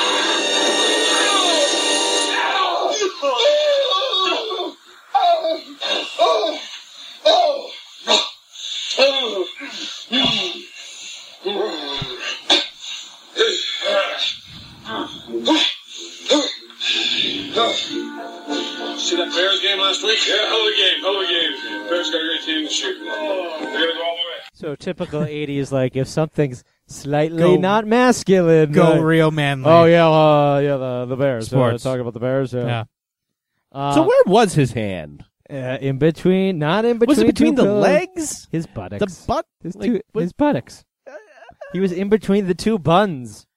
See that Bears game last week? Yeah, hell of a game, hell of a game. Bears got a great team this year. Oh, they're gonna go all the way. So typical eighties, like if something's slightly Go- not masculine. Go uh, real manly. Oh yeah, uh, yeah, the the Bears. Sports. Uh, talk about the Bears. Yeah. Yeah. Uh, So where was his hand? uh, in between, not in between. Was it between two the pillows. legs? His buttocks. The butt? His, Like, two, what- his buttocks. He was in between the two buns.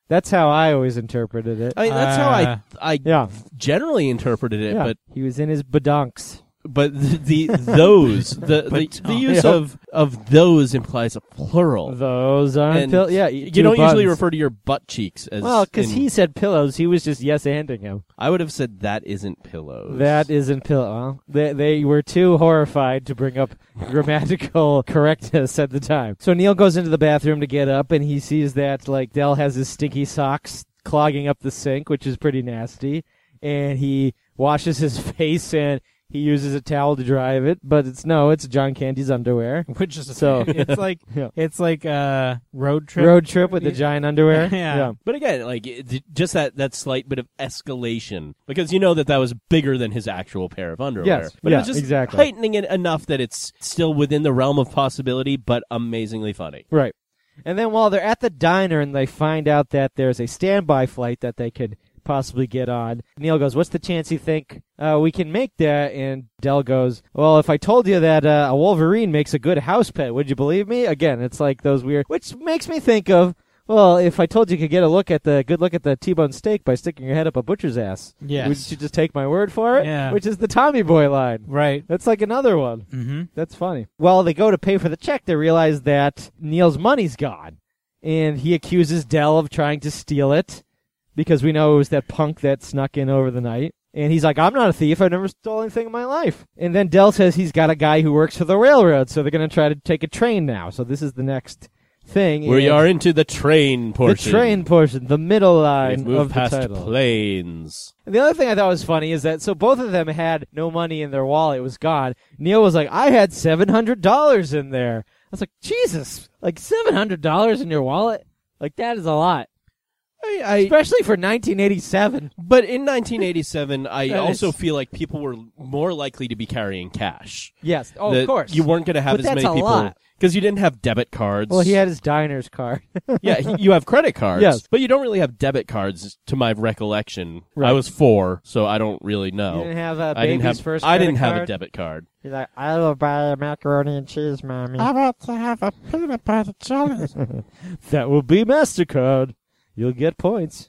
That's how I always interpreted it. I mean, that's how Uh, I I yeah. generally interpreted it, yeah. but he was in his badonks. but the, the those the the, But, the oh, use yeah. of of those implies a plural. Those aren't And pill- yeah. you don't usually buttons. refer to your butt cheeks as Well, because in- he said pillows, he was just yes-anding him. I would have said that isn't pillows. That isn't pillow. Well, they they were too horrified to bring up grammatical correctness at the time. So Neil goes into the bathroom to get up, and he sees that like Del has his stinky socks clogging up the sink, which is pretty nasty. And he washes his face and he uses a towel to dry it, but it's no, it's John Candy's underwear. Which is So- it's like Yeah. it's like a road trip. Road trip with the giant underwear. Yeah. But again, like it, just that, that slight bit of escalation, because you know that that was bigger than his actual pair of underwear. Yes, but yeah, it was just exactly. heightening it enough that it's still within the realm of possibility, but amazingly funny. Right. And then while they're at the diner and they find out that there's a standby flight that they could possibly get on, Neil goes, what's the chance you think uh, we can make that? And Del goes, well, if I told you that uh, a Wolverine makes a good house pet, would you believe me? Again, it's like those weird, which makes me think of, well, if I told you could get a look at the good look at the T-bone steak by sticking your head up a butcher's ass, Yes. would you just take my word for it? Yeah. Which is the Tommy Boy line. Right. That's like another one. Mm-hmm. That's funny. Well, they go to pay for the check, they realize that Neil's money's gone. And he accuses Del of trying to steal it, because we know it was that punk that snuck in over the night. And he's like, I'm not a thief. I've never stole anything in my life. And then Del says he's got a guy who works for the railroad, so they're going to try to take a train now. So this is the next thing. We And are into the train portion. The train portion, the middle line We've moved of the past title. planes. And the other thing I thought was funny is that, so both of them had no money in their wallet. It was gone. Neil was like, I had seven hundred dollars in there. I was like, Jesus, like seven hundred dollars in your wallet? Like, that is a lot. I, I, Especially for nineteen eighty-seven. but in nineteen eighty-seven, I That also is- feel like people were more likely to be carrying cash. Yes. Oh, That of course. You weren't going to have But as that's many a people. lot. Because you didn't have debit cards. Well, he had his diner's card. yeah, he, you have credit cards. Yes. But you don't really have debit cards, to my recollection. Right. I was four, so I don't really know. You didn't have uh, I didn't baby's have. first I didn't credit have a card? debit card. He's like, I will buy a macaroni and cheese, mommy. How about to have a peanut butter jelly? That will be MasterCard. You'll get points.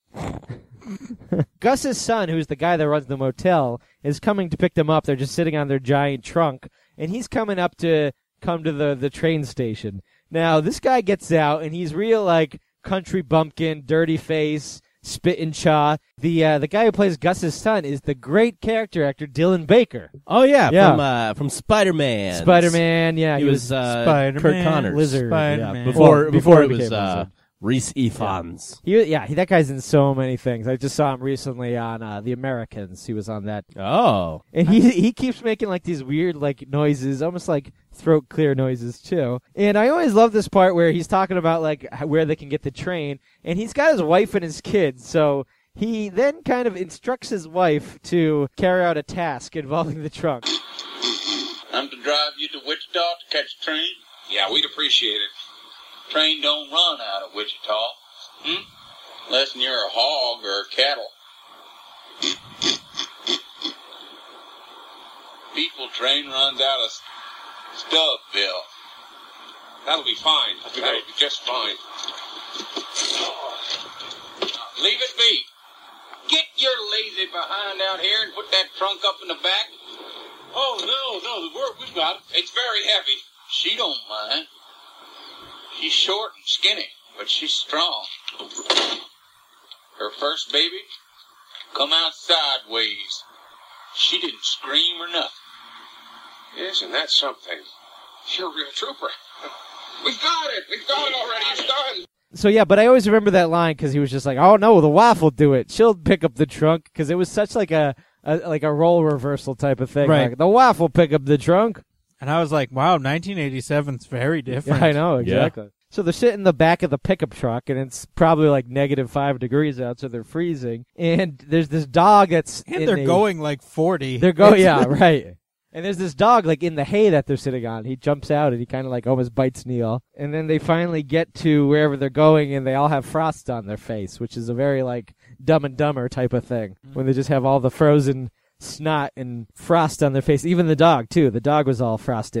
Gus's son, who's the guy that runs the motel, is coming to pick them up. They're just sitting on their giant trunk, and he's coming up to come to the, the train station. Now, this guy gets out, and he's real, like, country bumpkin, dirty face, spit and chaw. The uh, the guy who plays Gus's son is the great character actor Dylan Baker. Oh yeah, Yeah. from uh, from Spider-Man. Spider-Man, yeah. He, was, uh, Spider-Man, Kurt Connors. Lizard. Spider-Man. Yeah, Before Well, before, before it he was became uh, Lizard. Reese Ifans. He, yeah, he, that guy's in so many things. I just saw him recently on uh, The Americans. He was on that. Oh. And he he keeps making like these weird like noises, almost like throat clear noises too. And I always love this part where he's talking about like h- where they can get the train, and he's got his wife and his kids. So he then kind of instructs his wife to carry out a task involving the trunk. I'm to drive you to Wichita to catch a train. Yeah, we'd appreciate it. Train don't run out of Wichita. Hmm? Unless you're a hog or a cattle. People train runs out of Stubbville. That'll be fine. That'll be just fine. Leave it be. Get your lazy behind out here and put that trunk up in the back. Oh, no, no, the work we've got, it's very heavy. She don't mind. She's short and skinny, but she's strong. Her first baby come out sideways. She didn't scream or nothing. Isn't that something? You're a real trooper. We've got it. We've got it already. It's done. So yeah, but I always remember that line because he was just like, "Oh no, the wife will do it. She'll pick up the trunk," because it was such like a, a like a role reversal type of thing. Right. Like, the wife will pick up the trunk. And I was like, wow, nineteen eighty-seven's very different. I know, exactly. So they're sitting in the back of the pickup truck, and it's probably like negative five degrees out, so they're freezing. And there's this dog that's And in they're a- going like forty. They're going, yeah, right. And there's this dog like in the hay that they're sitting on. He jumps out and he kind of like almost bites Neil. And then they finally get to wherever they're going, and they all have frost on their face, which is a very like Dumb and Dumber type of thing, when they just have all the frozen snot and frost on their face. Even the dog too. The dog was all frosty.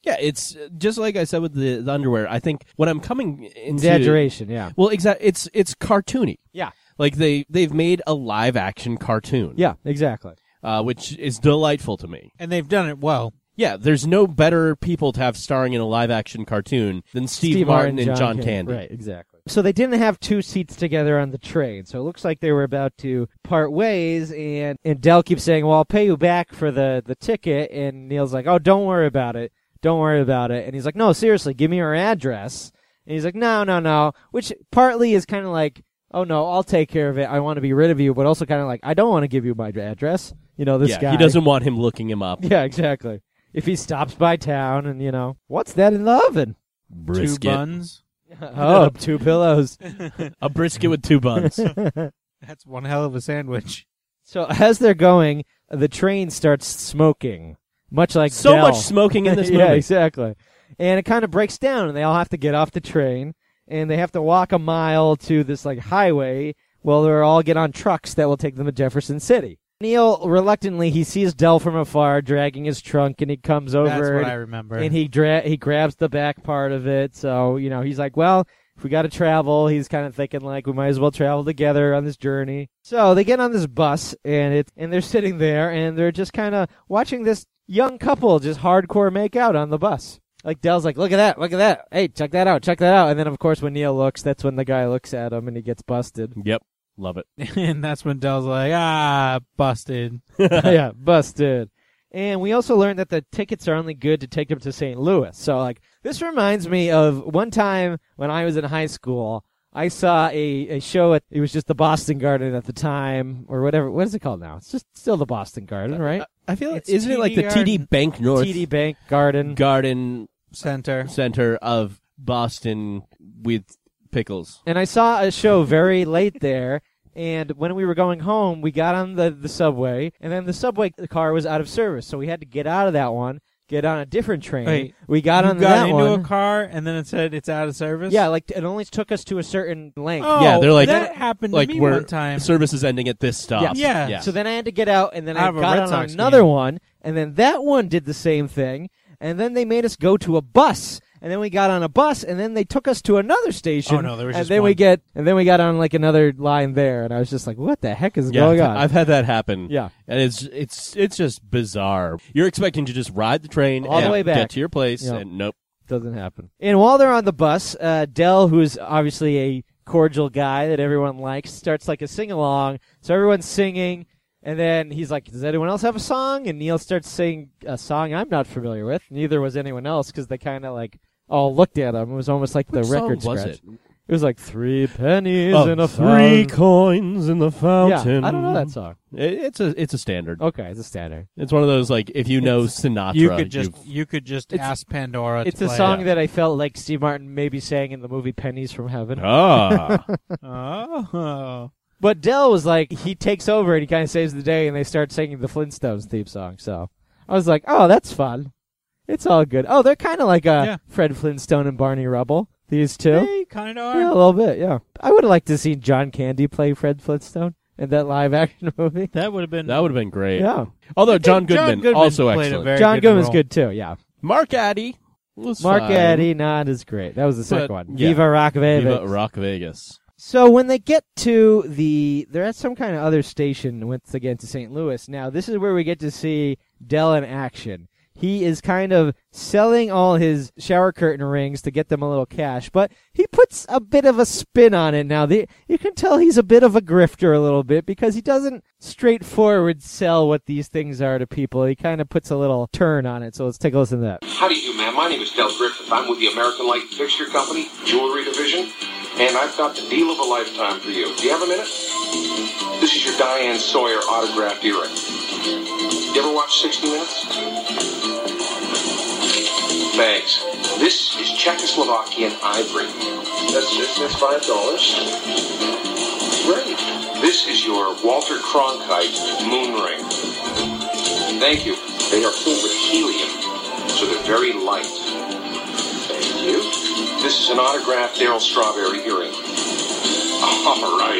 Yeah, it's uh, just like I said with the, the underwear. I think what I'm coming into Exaggeration, yeah. Well, exactly. It's it's cartoony. Yeah. Like they they've made a live action cartoon. Yeah, exactly. Uh, which is delightful to me. And they've done it well. Yeah, there's no better people to have starring in a live action cartoon than Steve, Steve Martin, Martin, and John John Candy. Candy. Right, exactly. So they didn't have two seats together on the train, so it looks like they were about to part ways, and, and Del keeps saying, well, I'll pay you back for the, the ticket, and Neil's like, oh, don't worry about it. Don't worry about it. And he's like, no, seriously, give me your address. And he's like, no, no, no, which partly is kind of like, oh, no, I'll take care of it. I want to be rid of you, but also kind of like, I don't want to give you my address. You know, this yeah, guy. he doesn't want him looking him up. Yeah, exactly. If he stops by town and, you know, what's that in the oven? Brisket. Two buns. Oh, two pillows. A brisket with two buns. That's one hell of a sandwich. So as they're going, the train starts smoking, much like so Del. much smoking in this movie. Yeah, exactly. And it kind of breaks down, and they all have to get off the train, and they have to walk a mile to this like highway. Well, they'll all get on trucks that will take them to Jefferson City. Neil, reluctantly, he sees Del from afar dragging his trunk, and he comes over. That's what and, I remember. And he dra- he grabs the back part of it. So, you know, he's like, well, if we got to travel, he's kind of thinking like we might as well travel together on this journey. So they get on this bus, and it and they're sitting there, and they're just kind of watching this young couple just hardcore make out on the bus. Like Del's like, look at that, look at that. Hey, check that out, check that out. And then, of course, when Neil looks, that's when the guy looks at him, and he gets busted. Yep. Love it. And that's when Del's like, ah, busted. Yeah, busted. And we also learned that the tickets are only good to take them to Saint Louis. So, like, this reminds me of one time when I was in high school, I saw a, a show at, it was just the Boston Garden at the time, or whatever. What is it called now? It's just still the Boston Garden, right? I feel like, It's isn't it like T D the T D Garden. Bank North T D Bank Garden. Garden Center. Center of Boston with pickles? And I saw a show very late there. And when we were going home, we got on the, the subway, and then the subway car was out of service. So we had to get out of that one, get on a different train. Wait, we got you on got that into one. a car, and then it said it's out of service? Yeah, like it only took us to a certain length. Oh, Yeah, they're like- that happened to Like me where one time. service is ending at this stop. Yes. Yeah. yeah. So then I had to get out, and then Out I of a got Red on Sox another game. one, and then that one did the same thing, and then they made us go to a bus, and then we got on a bus, and then they took us to another station. Oh, no, there was and just then we one. get, and then we got on like another line there, and I was just like, "What the heck is Yeah, going I've- on?" I've had that happen. Yeah. And it's it's it's just bizarre. You're expecting to just ride the train All the and way back. get to your place, Yeah. and nope. Doesn't happen. And while they're on the bus, uh, Del, who's obviously a cordial guy that everyone likes, starts like a sing-along. So everyone's singing, and then he's like, does anyone else have a song? And Neil starts singing a song I'm not familiar with. Neither was anyone else, because they kind of like all looked at him. It was almost like the Which record song was scratch. it? It was like three pennies Oh, in a three fountain. coins in the fountain. Yeah, I don't know that song. It, it's a it's a standard. Okay, it's a standard. It's one of those like if you know Sinatra, You could just you've- you could just It's- ask Pandora It's to a play song it. that I felt like Steve Martin maybe sang in the movie Pennies from Heaven. ah. Oh. But Del was like, he takes over and he kind of saves the day, and they start singing the Flintstones theme song. So I was like, oh, that's fun. It's all good. Oh, they're kind of like uh, Yeah. Fred Flintstone and Barney Rubble, these two. They kind of are. Yeah, a little bit, yeah. I would have liked to see John Candy play Fred Flintstone in that live-action movie. That would have been. That would have been great. Yeah. Although John John Goodman, Goodman also played a excellent. very John good Goodman's role. good, too, yeah. Mark Addy was Mark fine. Addy, not as great. That was the second But, one. yeah. Viva Rock Vegas. Viva Rock Vegas. So when they get to the, they're at some kind of other station once they get to Saint Louis. Now, this is where we get to see Del in action. He is kind of selling all his shower curtain rings to get them a little cash, but he puts a bit of a spin on it now. The, you can tell he's a bit of a grifter a little bit because he doesn't straightforward sell what these things are to people. He kind of puts a little turn on it, so let's take a listen to that. How do you do, ma'am? My name is Del Griffith. I'm with the American Light Fixture Company, Jewelry Division, and I've got the deal of a lifetime for you. Do you have a minute? This is your Diane Sawyer autographed earring. You ever watch sixty minutes? Thanks. This is Czechoslovakian ivory. That's that's, that's five dollars. Great. This is your Walter Cronkite moon ring. Thank you. They are filled with helium, so they're very light. Thank you. This is an autographed Daryl Strawberry earring. All right.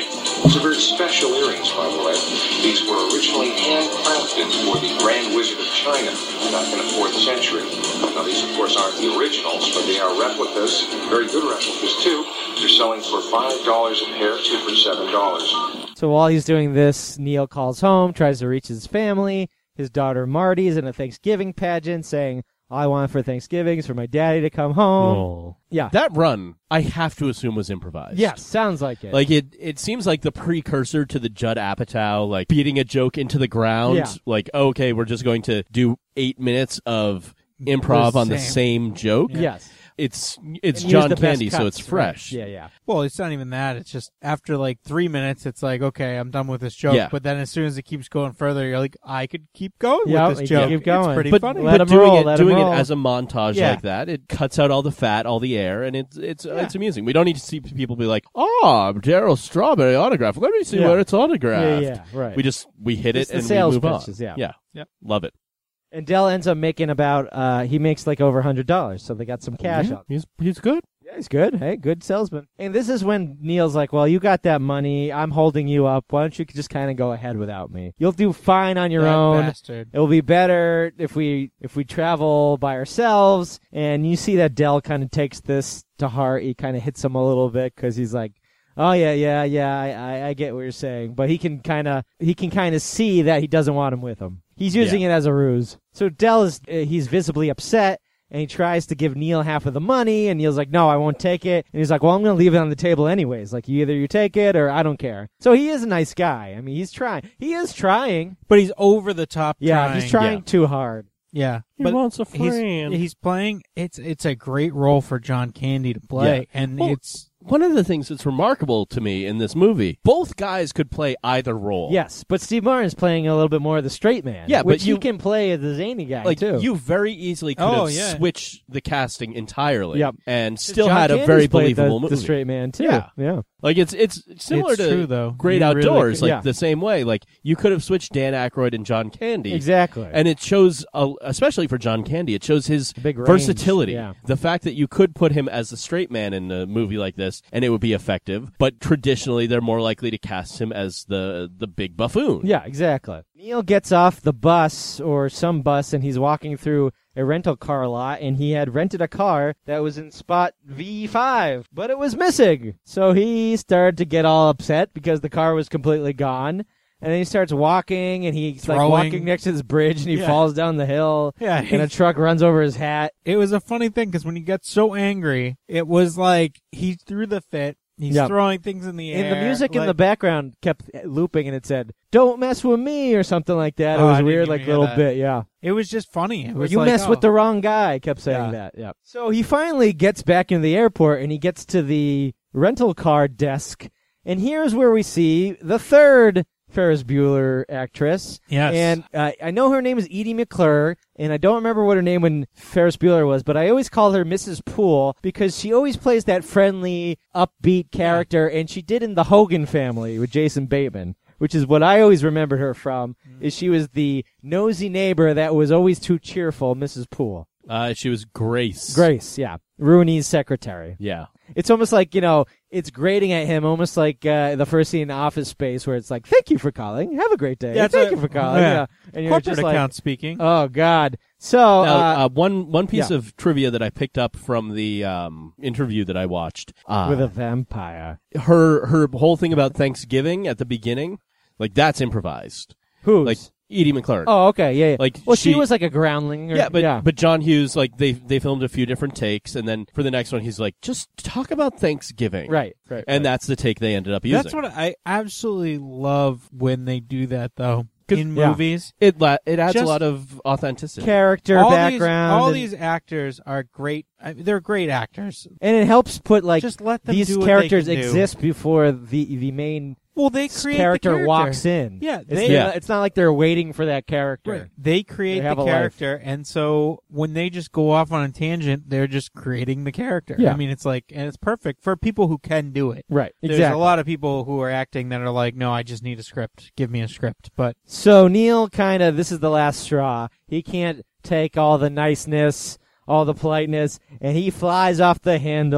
These are very special earrings, by the way. These were originally handcrafted for the Grand Wizard of China back in the fourth century. Now, these, of course, aren't the originals, but they are replicas, very good replicas, too. They're selling for five dollars a pair, two for seven dollars. So while he's doing this, Neil calls home, tries to reach his family. His daughter Marty's in a Thanksgiving pageant saying, all I want for Thanksgiving is for my daddy to come home. Oh. Yeah. That run, I have to assume, was improvised. Yes, sounds like it. Like, it, it seems like the precursor to the Judd Apatow, like, beating a joke into the ground. Yeah. Like, okay, we're just going to do eight minutes of improv The on the same. same joke. Yes. It's it's And use John the best Candy, so cuts, it's fresh. right. Yeah, yeah. Well, it's not even that. It's just after like three minutes, it's like, okay, I'm done with this joke. Yeah. But then as soon as it keeps going further, you're like, I could keep going Yeah, with you this can joke. keep going. It's pretty But, funny. Let but 'em doing roll, it let 'em doing it roll. as a montage Yeah. like that, it cuts out all the fat, all the air, and it's it's Yeah. it's amusing. We don't need to see people be like, "Oh, Daryl Strawberry autograph. Let me see Yeah. where it's autographed." Yeah, yeah, right. We just we hit It's it the and sales we move pitches, on. yeah. yeah, Yep. love it. And Dell ends up making about, uh, he makes like over one hundred dollars, so they got some cash Yeah, out. he's he's good. Yeah, he's good. Hey, good salesman. And this is when Neil's like, well, you got that money. I'm holding you up. Why don't you just kind of go ahead without me? You'll do fine on your That own. bastard. It'll be better if we if we travel by ourselves. And you see that Dell kind of takes this to heart. He kind of hits him a little bit because he's like, oh yeah, yeah, yeah. I, I, I get what you're saying, but he can kind of he can kind of see that he doesn't want him with him. He's using Yeah. it as a ruse. So Dell is uh, he's visibly upset. And he tries to give Neil half of the money, and Neil's like, no, I won't take it. And he's like, well, I'm going to leave it on the table anyways. Like, either you take it or I don't care. So he is a nice guy. I mean, he's trying. He is trying. But he's over the top. Yeah, trying. he's trying Yeah. too hard. Yeah, He but wants a he's, friend. he's playing. It's it's a great role for John Candy to play, Yeah. and Well, it's One of the things that's remarkable to me in this movie, both guys could play either role. Yes, but Steve Martin's playing a little bit more of the straight man. Yeah, but which you- he can play the zany guy, Like, too. you very easily could Oh, have yeah. switched the casting entirely Yep. and still John had a Candy's very played believable the, movie. the straight man, too. Yeah. yeah. Like, it's it's similar It's to true, though. Great You really Outdoors, could- like yeah. the same way. Like, you could have switched Dan Aykroyd and John Candy. Exactly. And it shows, uh, especially for John Candy, it shows his Big range, versatility. yeah. The fact that you could put him as the straight man in a movie like this, and it would be effective. But traditionally, they're more likely to cast him as the the big buffoon. Yeah, exactly. Neil gets off the bus or some bus, and he's walking through a rental car lot, and he had rented a car that was in spot V five, but it was missing. So he started to get all upset because the car was completely gone. And then he starts walking, and he's like Throwing. walking next to this bridge, and he Yeah. falls down the hill. Yeah, and a truck runs over his hat. it was a funny thing because when he got so angry, it was like he threw the fit. He's Yeah. throwing things in the air. And the music in like- the background kept looping, and it said, "Don't mess with me" or something like that. Oh, it I was didn't weird, even like hear little that. bit, yeah. It was just funny. It was You like, mess oh. with the wrong guy. I kept saying Yeah. that. Yeah. So he finally gets back into the airport, and he gets to the rental car desk, and here's where we see the third Ferris Bueller actress. Yes. And uh, I know her name is Edie McClure, and I don't remember what her name when Ferris Bueller was, but I always call her Missus Poole because she always plays that friendly, upbeat character, and she did in The Hogan Family with Jason Bateman, which is what I always remembered her from, is she was the nosy neighbor that was always too cheerful, Missus Poole. Uh, she was Grace. Grace, yeah. Rooney's secretary. Yeah. It's almost like, you know, it's grating at him, almost like uh, the first scene in Office Space where it's like, thank you for calling. Have a great day. Yeah, it's thank a- you for calling. yeah. Yeah. And you're Corporate just like, account speaking. oh, God. So, Now, uh, uh, one one piece yeah. of trivia that I picked up from the um, interview that I watched. Uh, with a vampire. her her whole thing about Thanksgiving at the beginning, like that's improvised. Who's? Like Edie McClure. oh, okay. Yeah, yeah. Like, well, she, she- was like a groundling. Or, yeah, but yeah. but John Hughes, like they they filmed a few different takes, and then for the next one, he's like, just talk about Thanksgiving, Right, right. And right. that's the take they ended up using. That's what I absolutely love when they do that, though. 'Cause- In yeah. movies, it la- it adds Just- a lot of authenticity. character all background. These, all and, these actors are great. I mean, they're great actors. and it helps put, like, Just let them these do what characters they can do. exist before the the main Well, they create character, the character walks in. Yeah, It's, they- not- it's not like they're waiting for that character. Right. They create They have the a life. character, and so when they just go off on a tangent, they're just creating the character. Yeah. I mean, it's like, and it's perfect for people who can do it. Right, There's exactly. a lot of people who are acting that are like, no, I just need a script. Give me a script. But So Neil kind of, this is the last straw. He can't take all the niceness, all the politeness, and he flies off the handle,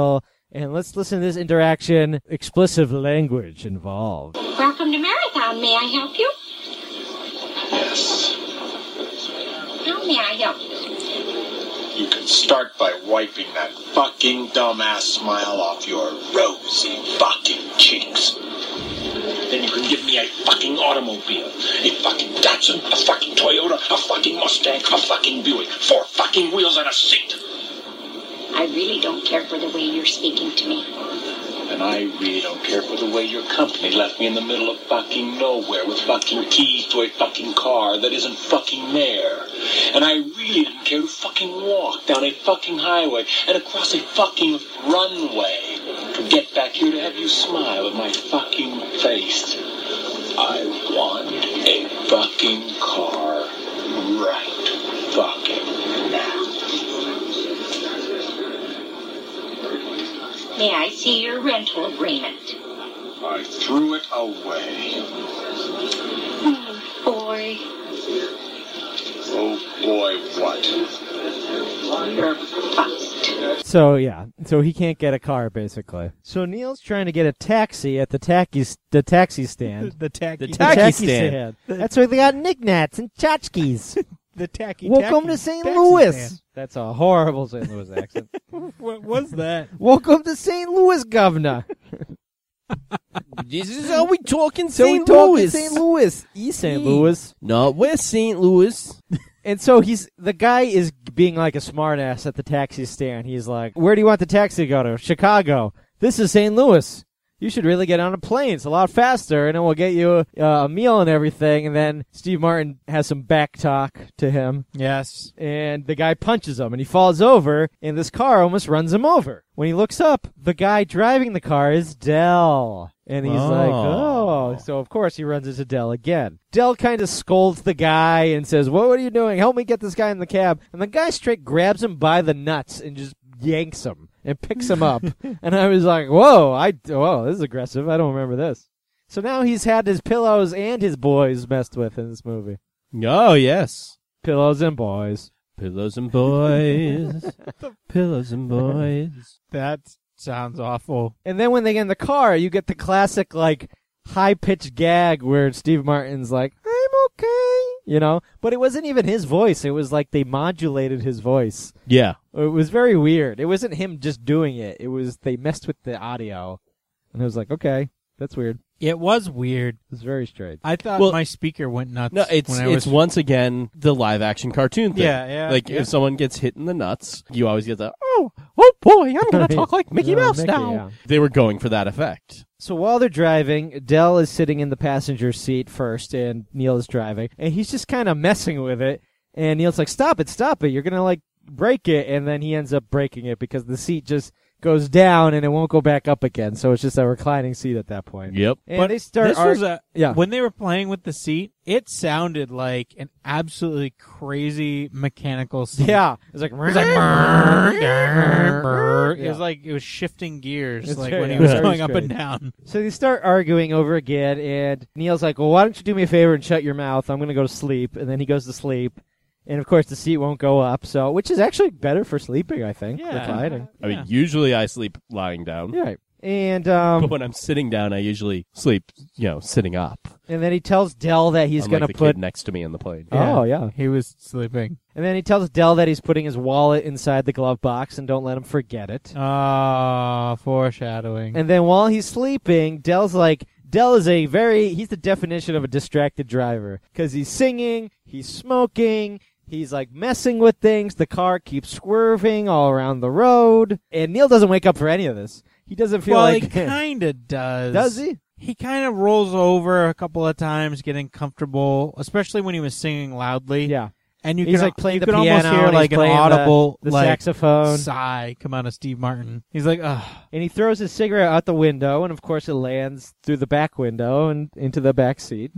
And let's listen to this interaction. Explicit language involved. Welcome to Marathon. May I help you? Yes. How may I help you? You can start by wiping that fucking dumbass smile off your rosy fucking cheeks. Then you can give me a fucking automobile. A fucking Datsun, a fucking Toyota, a fucking Mustang, a fucking Buick. Four fucking wheels and a seat. I really don't care for the way you're speaking to me. And I really don't care for the way your company left me in the middle of fucking nowhere with fucking keys to a fucking car that isn't fucking there. And I really didn't care to fucking walk down a fucking highway and across a fucking runway to get back here to have you smile at my fucking face. I want a fucking car right fucking now. May I see your rental agreement? I threw it away. Oh, boy. Oh boy, what? You're fussed. So, yeah. So he can't get a car, basically. So Neil's trying to get a taxi at the taxi, the taxi stand. The tacky. The The taxi taxi stand. That's where they got knickknacks and tchotchkes. The tacky. Welcome tacky to Saint taxi Louis. stand. That's a horrible Saint Louis accent. What was that? Welcome to Saint Louis, Governor. This is how we talk in So we Saint talk Louis. in Saint Louis, East Saint Louis. No, West Saint Louis. And so he's the guy is being like a smartass at the taxi stand. He's like, "Where do you want the taxi to go to? Chicago. This is Saint Louis. You should really get on a plane. It's a lot faster, and it will get you uh, a meal and everything." And then Steve Martin has some back talk to him, Yes. and the guy punches him, and he falls over, and this car almost runs him over. When he looks up, the guy driving the car is Del. And he's Oh. like, oh. So, of course, he runs into Del again. Del kind of scolds the guy and says, what, what are you doing? Help me get this guy in the cab. And the guy straight grabs him by the nuts and just yanks him and picks him up. And I was like, whoa, I, whoa, this is aggressive. I don't remember this. So now he's had his pillows and his boys messed with in this movie. Oh, yes. Pillows and boys. Pillows and boys. Pillows and boys. That sounds awful. And then when they get in the car, you get the classic, like, high-pitched gag where Steve Martin's like, I'm okay, you know? But it wasn't even his voice. It was like they modulated his voice. Yeah. It was very weird. It wasn't him just doing it. It was they messed with the audio. And it was like, okay, that's weird. It was weird. It was very strange. I thought Well, my speaker went nuts. No, it's when I it's was... once again the live action cartoon thing. Yeah, yeah, Like yeah. if someone gets hit in the nuts, you always get the oh oh boy, I'm gonna talk like Mickey No, Mouse Mickey, now. yeah. They were going for that effect. So while they're driving, Del is sitting in the passenger seat first, and Neil is driving, and he's just kind of messing with it. And Neil's like, "Stop it, stop it! You're gonna like break it." And then he ends up breaking it because the seat just goes down and it won't go back up again. So it's just a reclining seat at that point. Yep. And But they start. this ar- was a yeah. when they were playing with the seat, it sounded like an absolutely crazy mechanical seat. yeah, it's like It was like brr, brr, brr. It Yeah. was like it was shifting gears, It's like very- when he yeah, was very going up and strange. down. So they start arguing over again, and Neil's like, well, why don't you do me a favor and shut your mouth? I'm going to go to sleep. And then he goes to sleep. And, of course, the seat won't go up, so which is actually better for sleeping, I think, Yeah. reclining. I mean, Yeah. usually I sleep lying down, Yeah. And um, but when I'm sitting down, I usually sleep, you know, sitting up. and then he tells Del that he's Unlike going the to put... kid next to me in the plane. Oh, yeah. He was sleeping. And then he tells Del that he's putting his wallet inside the glove box and don't let him forget it. Ah, foreshadowing. And then while he's sleeping, Del's like... Del is a very... He's the definition of a distracted driver. Because he's singing, he's smoking... He's like messing with things. The car keeps swerving all around the road. And Neil doesn't wake up for any of this. He doesn't feel well, like... he kind of does. Does he? He kind of rolls over a couple of times, getting comfortable, especially when he was singing loudly. Yeah. And you He's can, like playing you the could piano. almost hear and like he's an playing the- audible the, like saxophone. sigh come out of Steve Martin. He's like, ugh. And he throws his cigarette out the window. And of course it lands through the back window and into the back seat.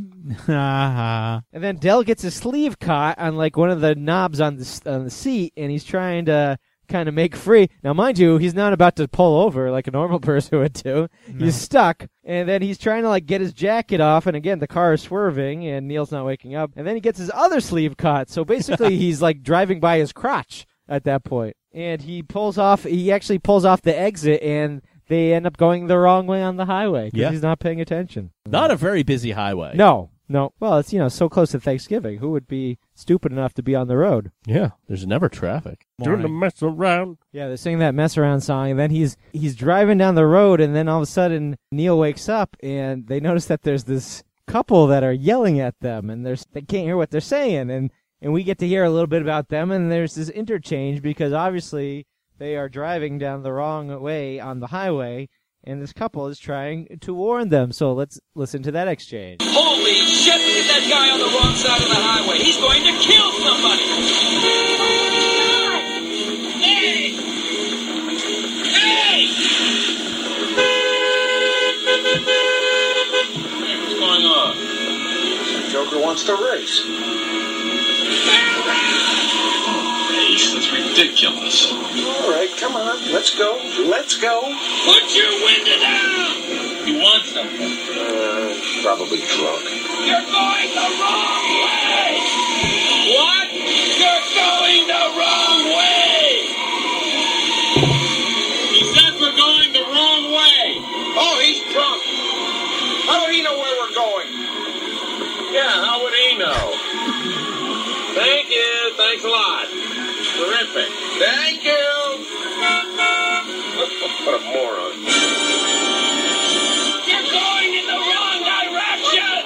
Uh-huh. And then Del gets his sleeve caught on like one of the knobs on the, s- on the seat. And he's trying to kind of make free. Now, mind you, he's not about to pull over like a normal person would do. No. He's stuck. And then he's trying to like get his jacket off. And again, the car is swerving and Neil's not waking up. And then he gets his other sleeve caught. So basically he's like driving by his crotch at that point. and he pulls off. He actually pulls off the exit, and they end up going the wrong way on the highway because Yeah. he's not paying attention. Not a very busy highway. No, no. Well, it's, you know, so close to Thanksgiving. Who would be stupid enough to be on the road? Yeah, there's never traffic. Doing the mess around. Yeah, they're singing that mess around song, and then he's he's driving down the road, and then all of a sudden Neil wakes up, and they notice that there's this couple that are yelling at them, and there's they can't hear what they're saying, and and we get to hear a little bit about them, and there's this interchange because obviously they are driving down the wrong way on the highway, and this couple is trying to warn them. So let's listen to that exchange. Holy shit, look at that guy on the wrong side of the highway. He's going to kill somebody. Hey! Hey! Hey, what's going on? Joker wants to race. Race? That's ridiculous. All right, come on. Let's go. Let's go. Put your window down! You want something? Uh, probably drunk. You're going the wrong way! What? You're going the wrong way! He said we're going the wrong way! Oh, he's drunk. How would he know where we're going? Yeah, how would he know? Thank you. Thanks a lot. Terrific. Thank you. What a moron. You're going in the wrong direction!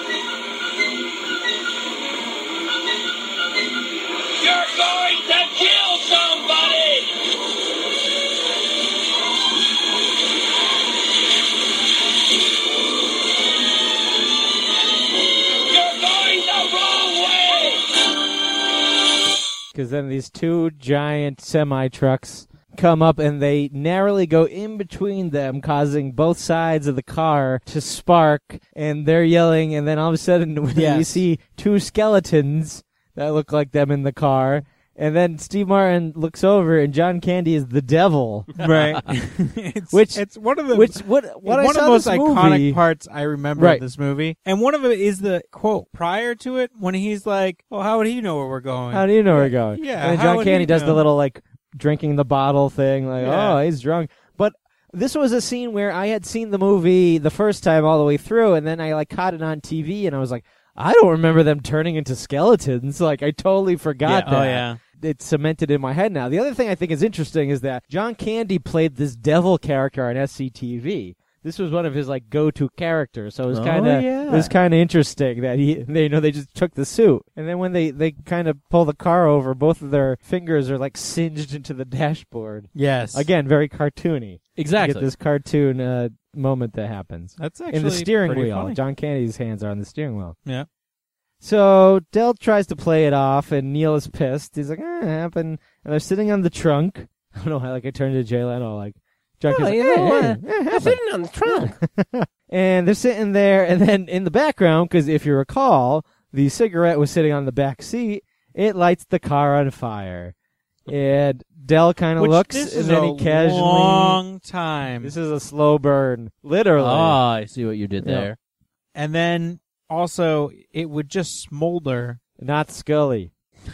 You're going to kill somebody! You're going the wrong way! Because then these two giant semi-trucks come up and they narrowly go in between them, causing both sides of the car to spark, and they're yelling, and then all of a sudden Yes. you see two skeletons that look like them in the car, and then Steve Martin looks over and John Candy is the devil. Right. it's, Which- it's one of the Which, what, what one I of saw the most this iconic movie, parts I remember Right. of this movie. And one of it is the quote prior to it when he's like, "Oh, how would he know where we're going?" how do you know where we're going? Yeah, And then how John would Candy he does the know? little, like, drinking the bottle thing, like, Yeah. oh, he's drunk. But this was a scene where I had seen the movie the first time all the way through, and then I, like, caught it on T V, and I was like, I don't remember them turning into skeletons. Like, I totally forgot Yeah. that. Oh, yeah. It's cemented in my head now. The other thing I think is interesting is that John Candy played this devil character on S C T V. This was one of his like go-to characters, so it was Oh, kind of yeah. it was kind of interesting that he they you know they just took the suit, and then when they they kind of pull the car over, both of their fingers are like singed into the dashboard. Yes. Again, very cartoony. Exactly. You get this cartoon uh, moment that happens That's actually in the steering pretty wheel. funny. John Candy's hands are on the steering wheel. Yeah. So Del tries to play it off, and Neil is pissed. He's like, "Eh, it happened." And they're sitting on the trunk. I don't know how. Like I turned to Jay Leno, like, John Oh, Candy's you like, know "Eh, what? eh, it I'm happened." sitting on the trunk. And they're sitting there, and then in the background, because if you recall, the cigarette was sitting on the back seat. It lights the car on fire, and Del kind of Which looks, this and is then a he casually. long time. This is a slow burn, literally. Ah, I see what you did Yeah. there. And then also it would just smolder. Not Scully.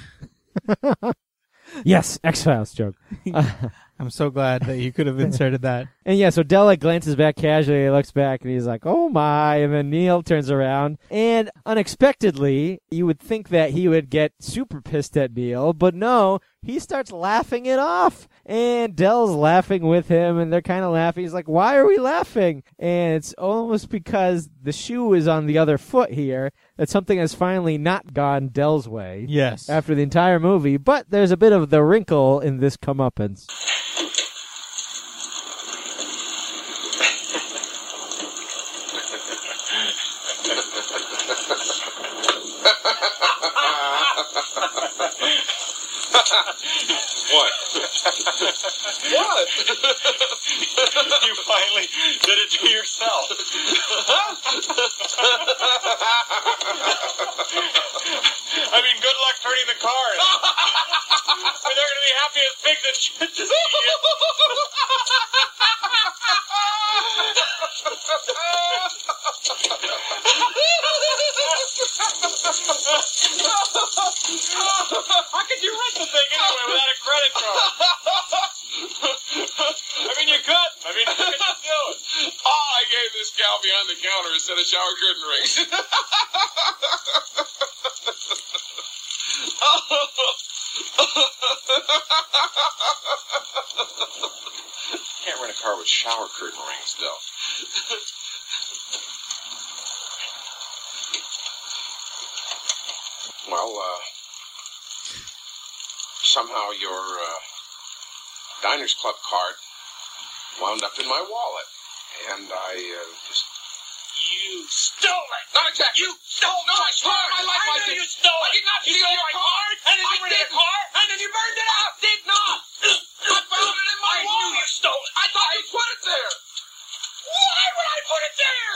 Yes, X-Files joke. I'm so glad that you could have inserted that. And yeah, so Del like glances back casually, he looks back, and he's like, oh my, and then Neil turns around, and unexpectedly, you would think that he would get super pissed at Neil, but no, he starts laughing it off, and Del's laughing with him, and they're kind of laughing. He's like, why are we laughing? And it's almost because the shoe is on the other foot here, that something has finally not gone Del's way. Yes. After the entire movie, but there's a bit of the wrinkle in this comeuppance. What? What? You finally did it to yourself. I mean, good luck turning the car. I mean, they're going to be happy as pigs and shit to see you. How could you rent the thing anyway without a credit card? and you couldn't. I mean, what could you do? Oh, I gave this gal behind the counter a set of shower curtain rings. Can't rent a car with shower curtain rings, though. Well, uh, somehow your uh, Diners Club card wound up in my wallet, and I uh, just... You stole it. Not exactly. You stole No, I swear on my life I I knew did. you stole I it. did not You steal stole your my car. card, and then you I rented a didn't. car, and then you burned it up. I did not. I found it in my I wallet. knew you stole it. I thought you put it there. Why would I put it there?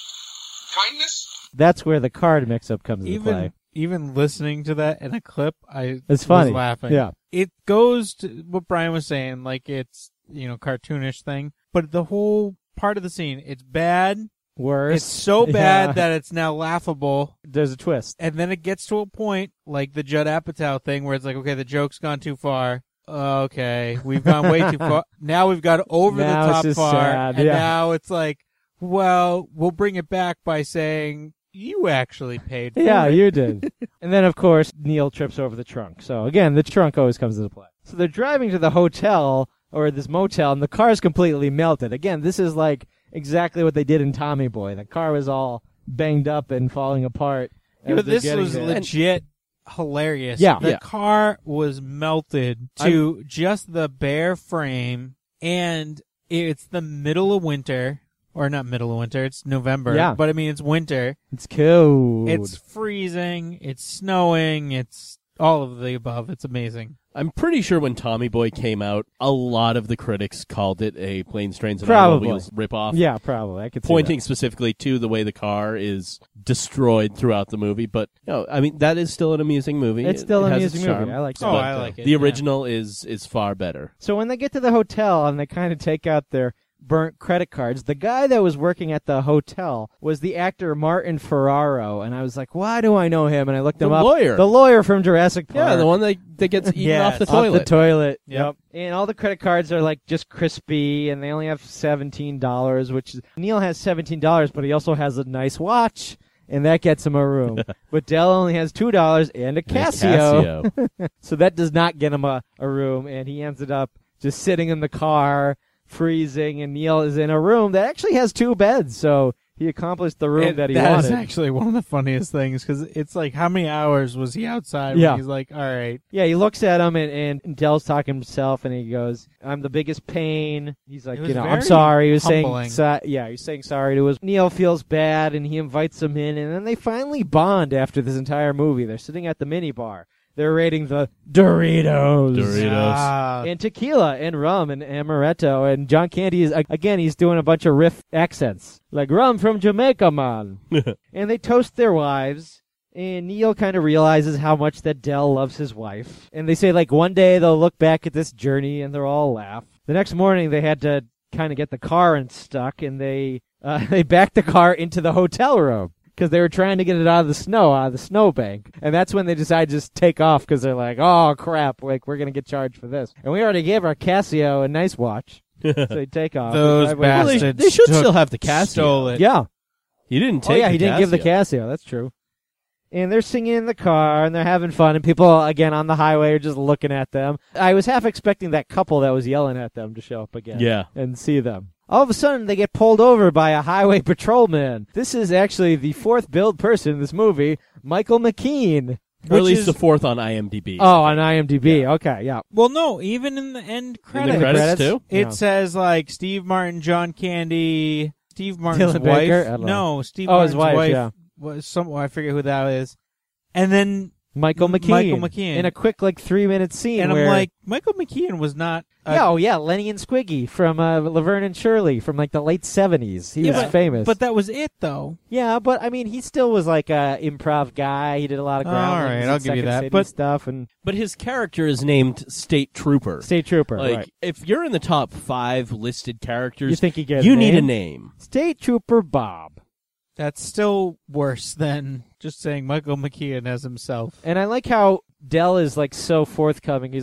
Kindness? That's where the card mix-up comes into play. Even even listening to that in a clip, I It's funny. was laughing. Yeah. It goes to what Brian was saying, like it's, you know, cartoonish thing. But the whole part of the scene, it's bad. Worse. It's so bad Yeah. that it's now laughable. There's a twist. And then it gets to a point, like the Judd Apatow thing, where it's like, okay, the joke's gone too far. Okay, we've gone way too far. Now we've got over Now the it's top just far. sad, And yeah. now it's like, well, we'll bring it back by saying, you actually paid for Yeah, it. you did. And then, of course, Neil trips over the trunk. So, again, the trunk always comes into play. So they're driving to the hotel, or this motel, and the car's completely melted. Again, this is like exactly what they did in Tommy Boy. The car was all banged up and falling apart. Yeah, as but they're this getting was there. legit hilarious. Yeah. The Yeah. car was melted to just the bare frame, and it's the middle of winter. Or not middle of winter, it's November. Yeah. But I mean, it's winter. It's cold. It's freezing. It's snowing. It's all of the above. It's amazing. I'm pretty sure when Tommy Boy came out, a lot of the critics called it a Planes, Trains, and Probably. Automobiles ripoff. Yeah, probably. I could see Pointing that. specifically to the way the car is destroyed throughout the movie. But, you know, I mean, that is still an amusing movie. It's It- still it an has its amusing movie. charm. I like that. Oh, But, I uh, like it. The yeah. original is is far better. So when they get to the hotel and they kind of take out their burnt credit cards, the guy that was working at the hotel was the actor Martin Ferraro, and I was like, why do I know him? And I looked The him up. lawyer. The lawyer from Jurassic Park. Yeah, the one that, that gets eaten Yes. off the Off toilet. the toilet. Yep. And all the credit cards are like just crispy, and they only have seventeen dollars, which is, Neil has seventeen dollars, but he also has a nice watch, and that gets him a room. But Dell only has two dollars and a And a Casio. Casio. So that does not get him a, a room, and he ended up just sitting in the car, freezing, and Neil is in a room that actually has two beds, so he accomplished the room And that he that wanted. is actually one of the funniest things, because it's like, how many hours was he outside? Yeah. When he's like, all right. Yeah, he looks at him, and, and Dell's talking to himself, and he goes, I'm the biggest pain. He's like, It was you know, I'm very sorry. He was humbling. saying, so, yeah, he's saying sorry to his. Neil feels bad, and he invites him in, and then they finally bond after this entire movie. They're sitting at the minibar. They're rating the Doritos. Doritos. Ah, And tequila and rum and amaretto. And John Candy is, again, he's doing a bunch of riff accents. Like, rum from Jamaica, man. And they toast their wives. And Neil kind of realizes how much that Dell loves his wife. And they say, like, one day they'll look back at this journey and they'll all laugh. The next morning they had to kind of get the car unstuck, and they uh, they backed the car into the hotel room. Because they were trying to get it out of the snow, out of the snowbank. And that's when they decided to just take off, because they're like, oh, crap, like, we're going to get charged for this. And we already gave our Casio a nice watch. So they take off. those They drive away. Well, they- bastards they should took- still have the Casio. Stole it. Yeah. He didn't Oh, take yeah, the he didn't give the Casio. Casio. That's true. And they're singing in the car, and they're having fun, and people, again, on the highway are just looking at them. I was half expecting that couple that was yelling at them to show up again. Yeah. And see them. All of a sudden, they get pulled over by a highway patrolman. This is actually the fourth billed person in this movie, Michael McKean. Or at Which least is- the fourth on IMDb. Oh, on IMDb. Okay, yeah. Well, no, even in the end In credits, the credits, too? it Yeah. says like Steve Martin, John Candy, Steve Martin's Dylan wife. Baker? I don't know. No, Steve Oh, his Martin's wife, yeah. was some. I forget who that is. And then, Michael M- McKean. Michael McKean. In a quick, like, three-minute scene and where... I'm like, Michael McKean was not. A, yeah, oh, yeah, Lenny and Squiggy from uh, Laverne and Shirley from, like, the late seventies. He Yeah, was but- famous. but that was it, though. Yeah, but I mean, he still was like a improv guy. He did a lot of All ground right, rings I'll and give you Second that, City but- stuff and But his character is named State Trooper. State Trooper. Like, right. if you're in the top five listed characters, You think he gets you a need a name? name. State Trooper Bob. That's still worse than just saying Michael McKean as himself. And I like how Dell is like so forthcoming. He's like,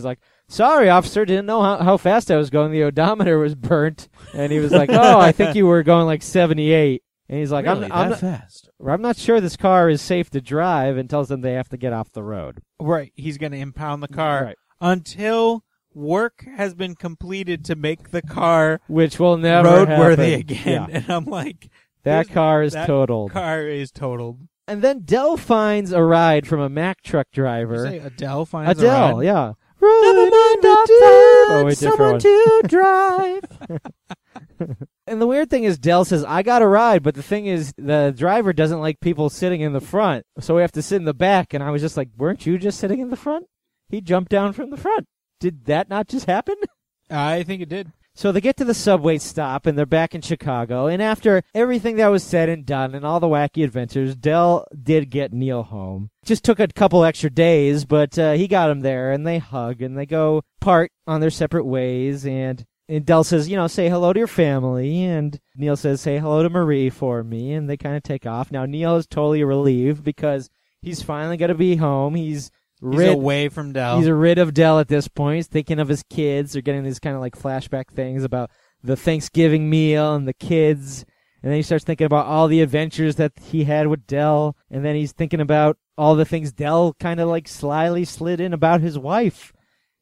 sorry, officer, didn't know how, how fast I was going. The odometer was burnt. And he was like, oh, I think you were going like seventy-eight. And he's like, Really? I'm, I'm, that not, fast? I'm not sure this car is safe to drive, and tells them they have to get off the road. Right. He's going to impound the car Right. until work has been completed to make the car Which will never roadworthy happen. again. Yeah. And I'm like, That this- car is that totaled. car is totaled. And then Dell finds a ride from a Mack truck driver. You say Adele finds Adele, a ride? yeah. Never mind, Oh, wait, different someone one. to drive. And the weird thing is, Dell says, I got a ride, but the thing is, the driver doesn't like people sitting in the front, so we have to sit in the back. And I was just like, weren't you just sitting in the front? He jumped down from the front. Did that not just happen? I think it did. So they get to the subway stop, and they're back in Chicago. And after everything that was said and done and all the wacky adventures, Dell did get Neil home. Just took a couple extra days, but uh, he got him there, and they hug, and they go part on their separate ways. And, and Dell says, you know, say hello to your family. And Neil says, say hello to Marie for me. And they kind of take off. Now, Neil is totally relieved because he's finally going to be home. He's He's rid away from Dell. He's rid of Dell at this point. He's thinking of his kids. They're getting these kind of like flashback things about the Thanksgiving meal and the kids. And then he starts thinking about all the adventures that he had with Dell. And then he's thinking about all the things Dell kind of like slyly slid in about his wife.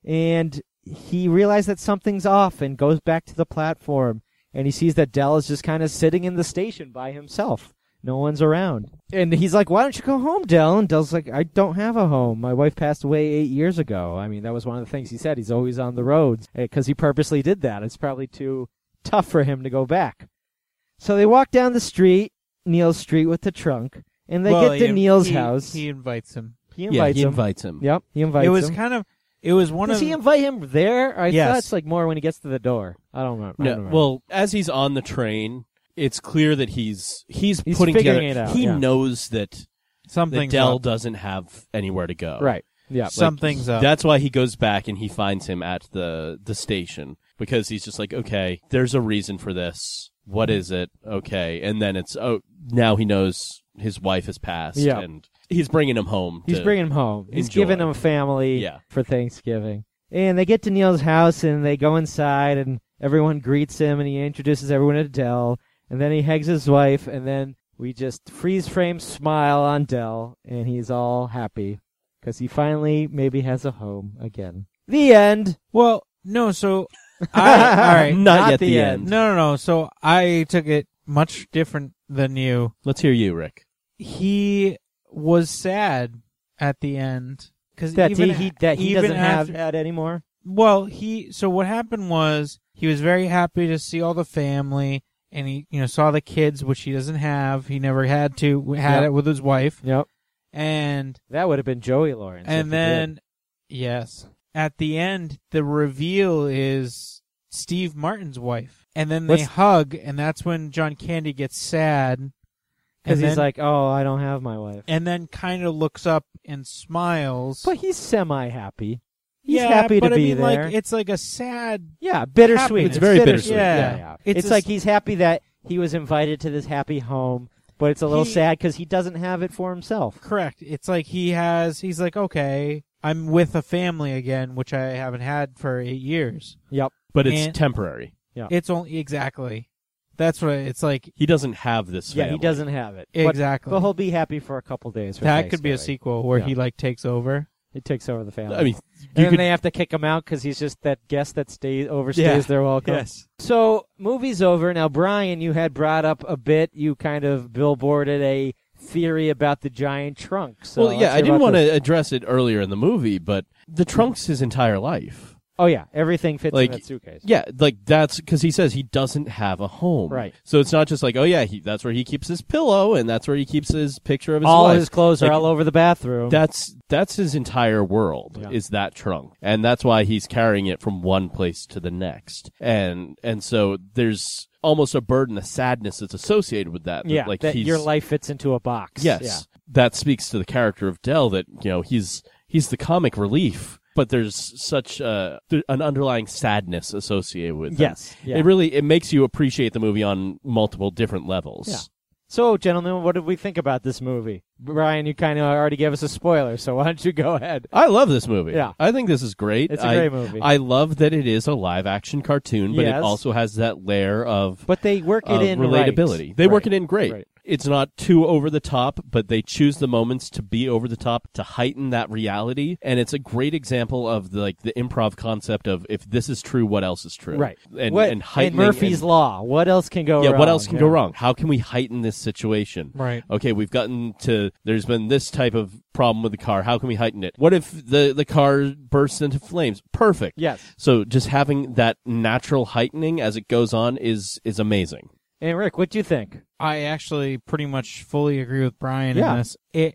And he realized that something's off and goes back to the platform. And he sees that Dell is just kind of sitting in the station by himself. No one's around. And he's like, why don't you go home, Dell? And Dell's like, I don't have a home. My wife passed away eight years ago. I mean, that was one of the things he said. He's always on the roads because he purposely did that. It's probably too tough for him to go back. So they walk down the street, Neil's street with the trunk, and they Well, get to he- Neil's he- house. He invites him. He Yeah, invites he him. invites him. Yep, he invites It was him. kind of, it was one Does of... he invite him there? I Yes. thought it's like more when he gets to the door. I don't remember. I No, don't remember. well, as he's on the train, it's clear that he's he's, He's putting figuring together. it out, he yeah. knows that, that Something's Dell up. doesn't have anywhere to go. right. Yeah. Like, Something's up. That's why he goes back and he finds him at the the station because he's just like, okay, there's a reason for this. What is it? Okay, and then it's oh, now he knows his wife has passed. Yeah. And he's bringing him home. He's to bringing him home. He's enjoy. giving him a family Yeah. for Thanksgiving. And they get to Neil's house, and they go inside, and everyone greets him, and he introduces everyone to Dell. And then he hugs his wife, and then we just freeze-frame smile on Dell, and he's all happy because he finally maybe has a home again. The end. Well, no, so... I, all right. Not, Not yet the the end. end. No, no, no. So I took it much different than you. Let's hear you, Rick. He was sad at the end. Cause That even, he, he, that he even doesn't have after- that anymore. Well, he, so what happened was he was very happy to see all the family and he, you know, saw the kids, which he doesn't have. He never had to, had Yep. it with his wife. Yep. And, That would have been Joey Lawrence. if and he then, did. yes, at the end, the reveal is Steve Martin's wife. And then they What's- hug, and that's when John Candy gets sad. Because And he's then- like, oh, I don't have my wife. and then kind of looks up and smiles. But he's semi-happy. He's yeah, happy but to I be mean, there. like, it's like a sad. Yeah, bittersweet. Happiness. It's very bittersweet. Yeah, Yeah. yeah. It's It's, a like s- he's happy that he was invited to this happy home, but it's a little He- sad because he doesn't have it for himself. Correct. It's like he has. He's like, okay, I'm with a family again, which I haven't had for eight years. Yep. But it's And- temporary. It's only exactly. That's what it's like. He doesn't have this Yeah, he family. doesn't have it. But- Exactly. But, he'll be happy for a couple days. For That could be a Thanksgiving. sequel where Yeah. he like takes over. He takes over the family. I mean, and you then could. they have to kick him out because he's just that guest that stays overstays Yeah. their welcome. Yes. So movie's over. Now, Brian, you had brought up a bit. You kind of billboarded a theory about the giant trunk. So Well, yeah, let's I hear didn't about want this. to address it earlier in the movie, but the trunk's his entire life. Oh yeah, everything fits Like, in that suitcase. Yeah, like that's because he says he doesn't have a home. Right. So it's not just like, oh yeah, he, that's where he keeps his pillow and that's where he keeps his picture of his all wife. his clothes Like, are all over the bathroom. That's that's his entire world Yeah. is that trunk, and that's why he's carrying it from one place to the next, and and so there's almost a burden, a sadness that's associated with that. that, yeah, like that he's, your life fits into a box. Yes, Yeah. that speaks to the character of Dell. That you know he's he's the comic relief, but there's such uh, th- an underlying sadness associated with it. Yes. Yeah. It really it makes you appreciate the movie on multiple different levels. Yeah. So, gentlemen, what did we think about this movie? Brian, you kind of already gave us a spoiler, so why don't you go ahead? I love this movie. Yeah. I think this is great. It's a I, great movie. I love that it is a live-action cartoon, but Yes. it also has that layer of But they work it of in relatability. right. They work Right. it in great. Right. It's not too over the top, but they choose the moments to be over the top to heighten that reality. And it's a great example of the, like the improv concept of if this is true, what else is true? Right. And, What- and heightening Murphy's and- Law. What else can go yeah, wrong? what else can Yeah. go wrong? How can we heighten this situation? Right. Okay, we've gotten to, there's been this type of problem with the car. How can we heighten it? What if the, the car bursts into flames? Perfect. Yes. So just having that natural heightening as it goes on is, is amazing. And Rick, what do you think? I actually pretty much fully agree with Brian Yeah. in this. It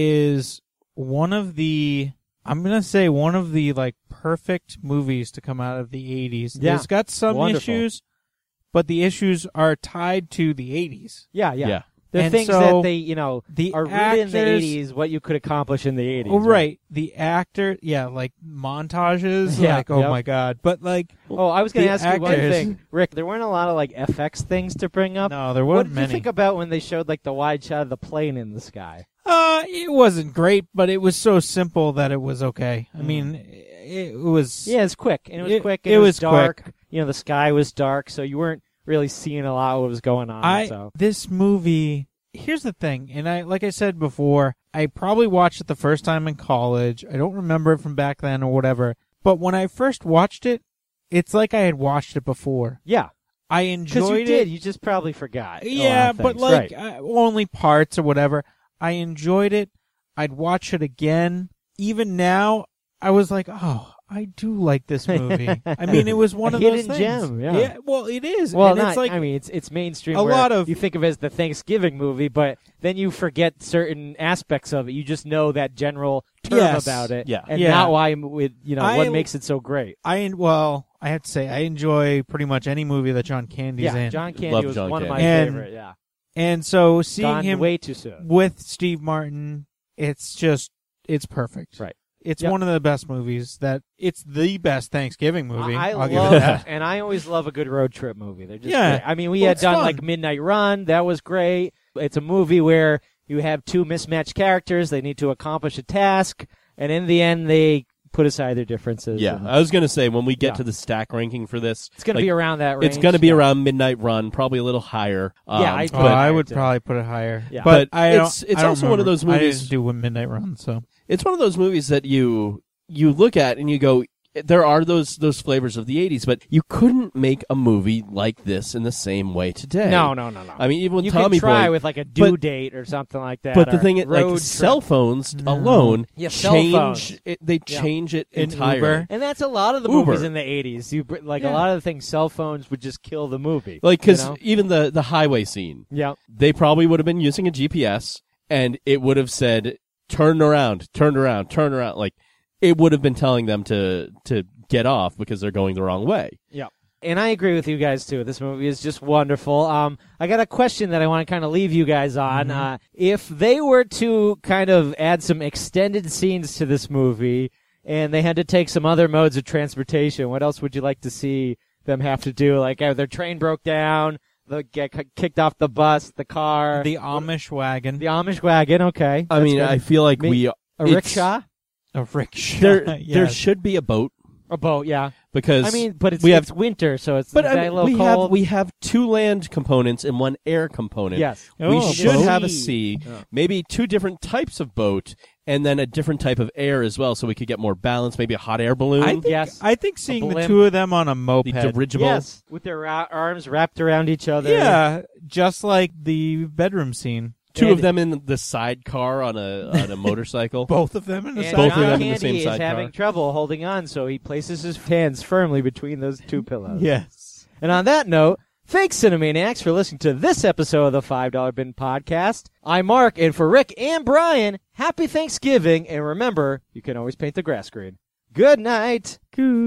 is one of the, I'm going to say one of the like perfect movies to come out of the eighties. Yeah. It's got some Wonderful. issues, but the issues are tied to the eighties. Yeah, yeah. Yeah. The And things so that they, you know, the are rooted in the actors- eighties, what you could accomplish in the eighties. Oh, right. The actor, yeah, like montages, Yeah, like, oh yep. my God. But like, Oh, I was going to the ask you one actors- thing. Rick, there weren't a lot of, like, F X things to bring up. no, there What weren't did many. you think about when they showed, like, the wide shot of the plane in the sky? Uh, it wasn't great, but it was so simple that it was okay. I Mm. mean, it, it was. Yeah, it's quick. And it was It- quick. And it it was, was dark. quick. You know, the sky was dark, so you weren't really seeing a lot of what was going on. I so. this movie. Here's the thing, and I like I said before, I probably watched it the first time in college. I don't remember it from back then or whatever. But when I first watched it, it's like I had watched it before. Yeah. I Because enjoyed you it. did. You just probably forgot. a lot Yeah, of but things. like Right. uh, only parts or whatever. I enjoyed it. I'd watch it again. Even now, I was like, oh, I do like this movie. I mean, it was one A of those hidden things. gem, yeah. well, it is. Well, and not, it's like I mean, it's it's mainstream. a where lot of- you think of it as the Thanksgiving movie, but then you forget certain aspects of it. You just know that general term Yes. about it, Yeah. and Yeah. not why with you know I- what makes it so great. I well, I have to say, I enjoy pretty much any movie that John Candy's Yeah, in. John Candy Love was John one of my Candy. And- favorite. Yeah, And so seeing gone him way too soon. with Steve Martin, it's just it's perfect. Right. It's Yep. one of the best movies that it's the best Thanksgiving movie. I, I I'll give love it that. and I always love a good road trip movie. They're just Yeah. great. I mean, we Well, had it's done fun. like Midnight Run. That was great. It's a movie where you have two mismatched characters. They need to accomplish a task, and in the end, they put aside their differences. Yeah, and I was going to say, when we get Yeah. to the stack ranking for this, it's going to like, be around that range. it's going to be yeah. around Midnight Run, probably a little higher. Um, Yeah, I- Oh, but I higher, would too. probably put it higher. Yeah. But, But I don't, it's- it's I don't also one of remember. those I movies- didn't do with Midnight Run, so it's one of those movies that you you look at and you go, there are those those flavors of the eighties, but you couldn't make a movie like this in the same way today. No, no, no, no. I mean, even with you Tommy can try Boy, with like a due but- date or something like that. but the or thing, is, like road cell trip. phones No. alone Yeah, cell change phones. it. They Yeah. change it In entirely. Uber. And that's a lot of the Uber. movies in the eighties. You br- like a Yeah. lot of the things. Cell phones would just kill the movie. Like, because you know? even the the highway scene, yeah, they probably would have been using a G P S, and it would have said, "Turn around, turn around, turn around." Like, it would have been telling them to to get off because they're going the wrong way. yeah. And I agree with you guys too. This movie is just wonderful. Um, I got a question that I want to kind of leave you guys on. Mm-hmm. Uh, if they were to kind of add some extended scenes to this movie, and they had to take some other modes of transportation, what else would you like to see them have to do? Like, uh, their train broke down, they get k- kicked off the bus, the car, the Amish wagon, the Amish wagon. Okay, I that's mean, good. I feel like Me- we a it's- rickshaw, a rickshaw. There, there Yes. should be a boat a boat. Yeah, because I mean, but it's we have it's winter, so it's But it's I a mean, little we cold. have we have two land components and one air component. Yes. we Oh, should boat. have a sea, Yeah. maybe two different types of boat, and then a different type of air as well, so we could get more balance. Maybe a hot air balloon. I think, Yes. I think seeing the blimp. two of them on a the moped. dirigible. Yes, with their ra- arms wrapped around each other. Yeah, just like the bedroom scene. Two And- of them in the sidecar on a on a motorcycle. Both of them in the And side. Both of John them in the Candy same is sidecar. having trouble holding on, so he places his hands firmly between those two pillows. Yes. And on that note, thanks, Cinemaniacs, for listening to this episode of the five dollar Bin Podcast. I'm Mark, and for Rick and Brian, happy Thanksgiving, and remember, you can always paint the grass green. Good night.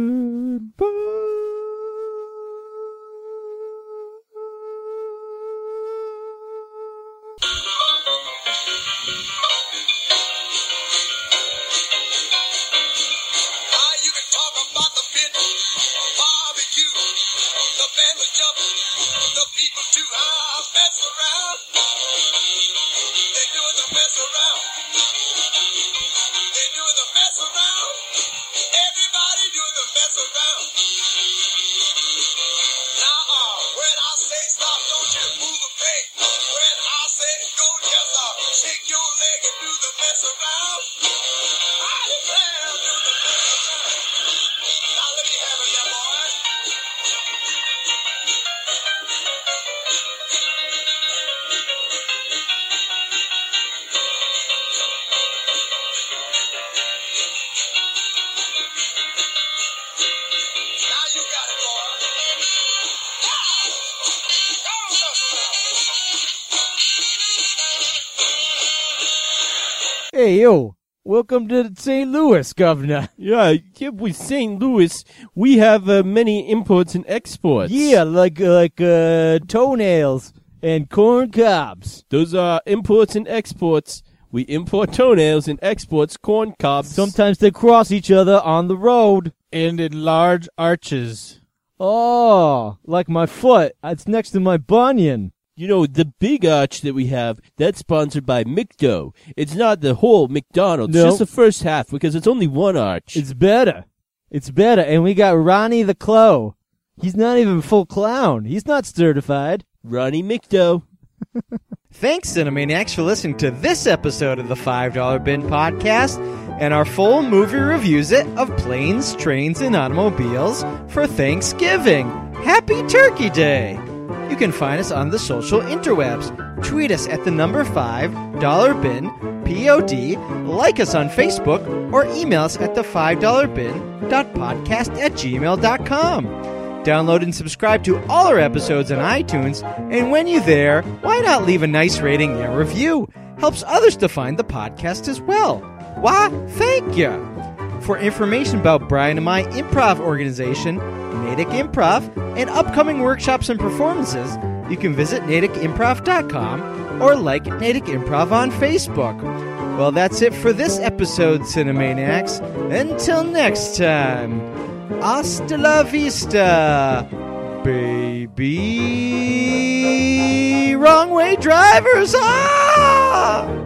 Goodbye. Ah, you can talk about the pit, barbecue, the band was jumping, the people too. Ah, mess around. Hey, yo, welcome to Saint Louis, Governor. Yeah, yeah, with Saint Louis, we have uh, many imports and exports. Yeah, like, like, uh, toenails and corn cobs. Those are imports and exports. We import toenails and exports corn cobs. Sometimes they cross each other on the road. And in large arches. Oh, like my foot. It's next to my bunion. You know, the big arch that we have, that's sponsored by McDo. It's not the whole McDonald's, No. just the first half, because it's only one arch. It's better. It's better. And we got Ronnie the Clo. He's not even full clown. He's not certified. Ronnie McDo. Thanks, Cinemaniacs, for listening to this episode of the five dollar Bin Podcast and our full movie reviews it of Planes, Trains, and Automobiles for Thanksgiving. Happy Turkey Day! You can find us on the social interwebs. Tweet us at the number five dollar bin, P O D, like us on Facebook, or email us at the five dollar bin dot podcast at gmail dot com. Download and subscribe to all our episodes on iTunes, and when you're there, why not leave a nice rating and review? Helps others to find the podcast as well. Why, thank you! For information about Brian and my improv organization, Natick Improv, and upcoming workshops and performances, you can visit natick improv dot com or like Natick Improv on Facebook. Well, that's it for this episode, Cinemaniacs. Until next time, hasta la vista, baby. Wrong way drivers, ah!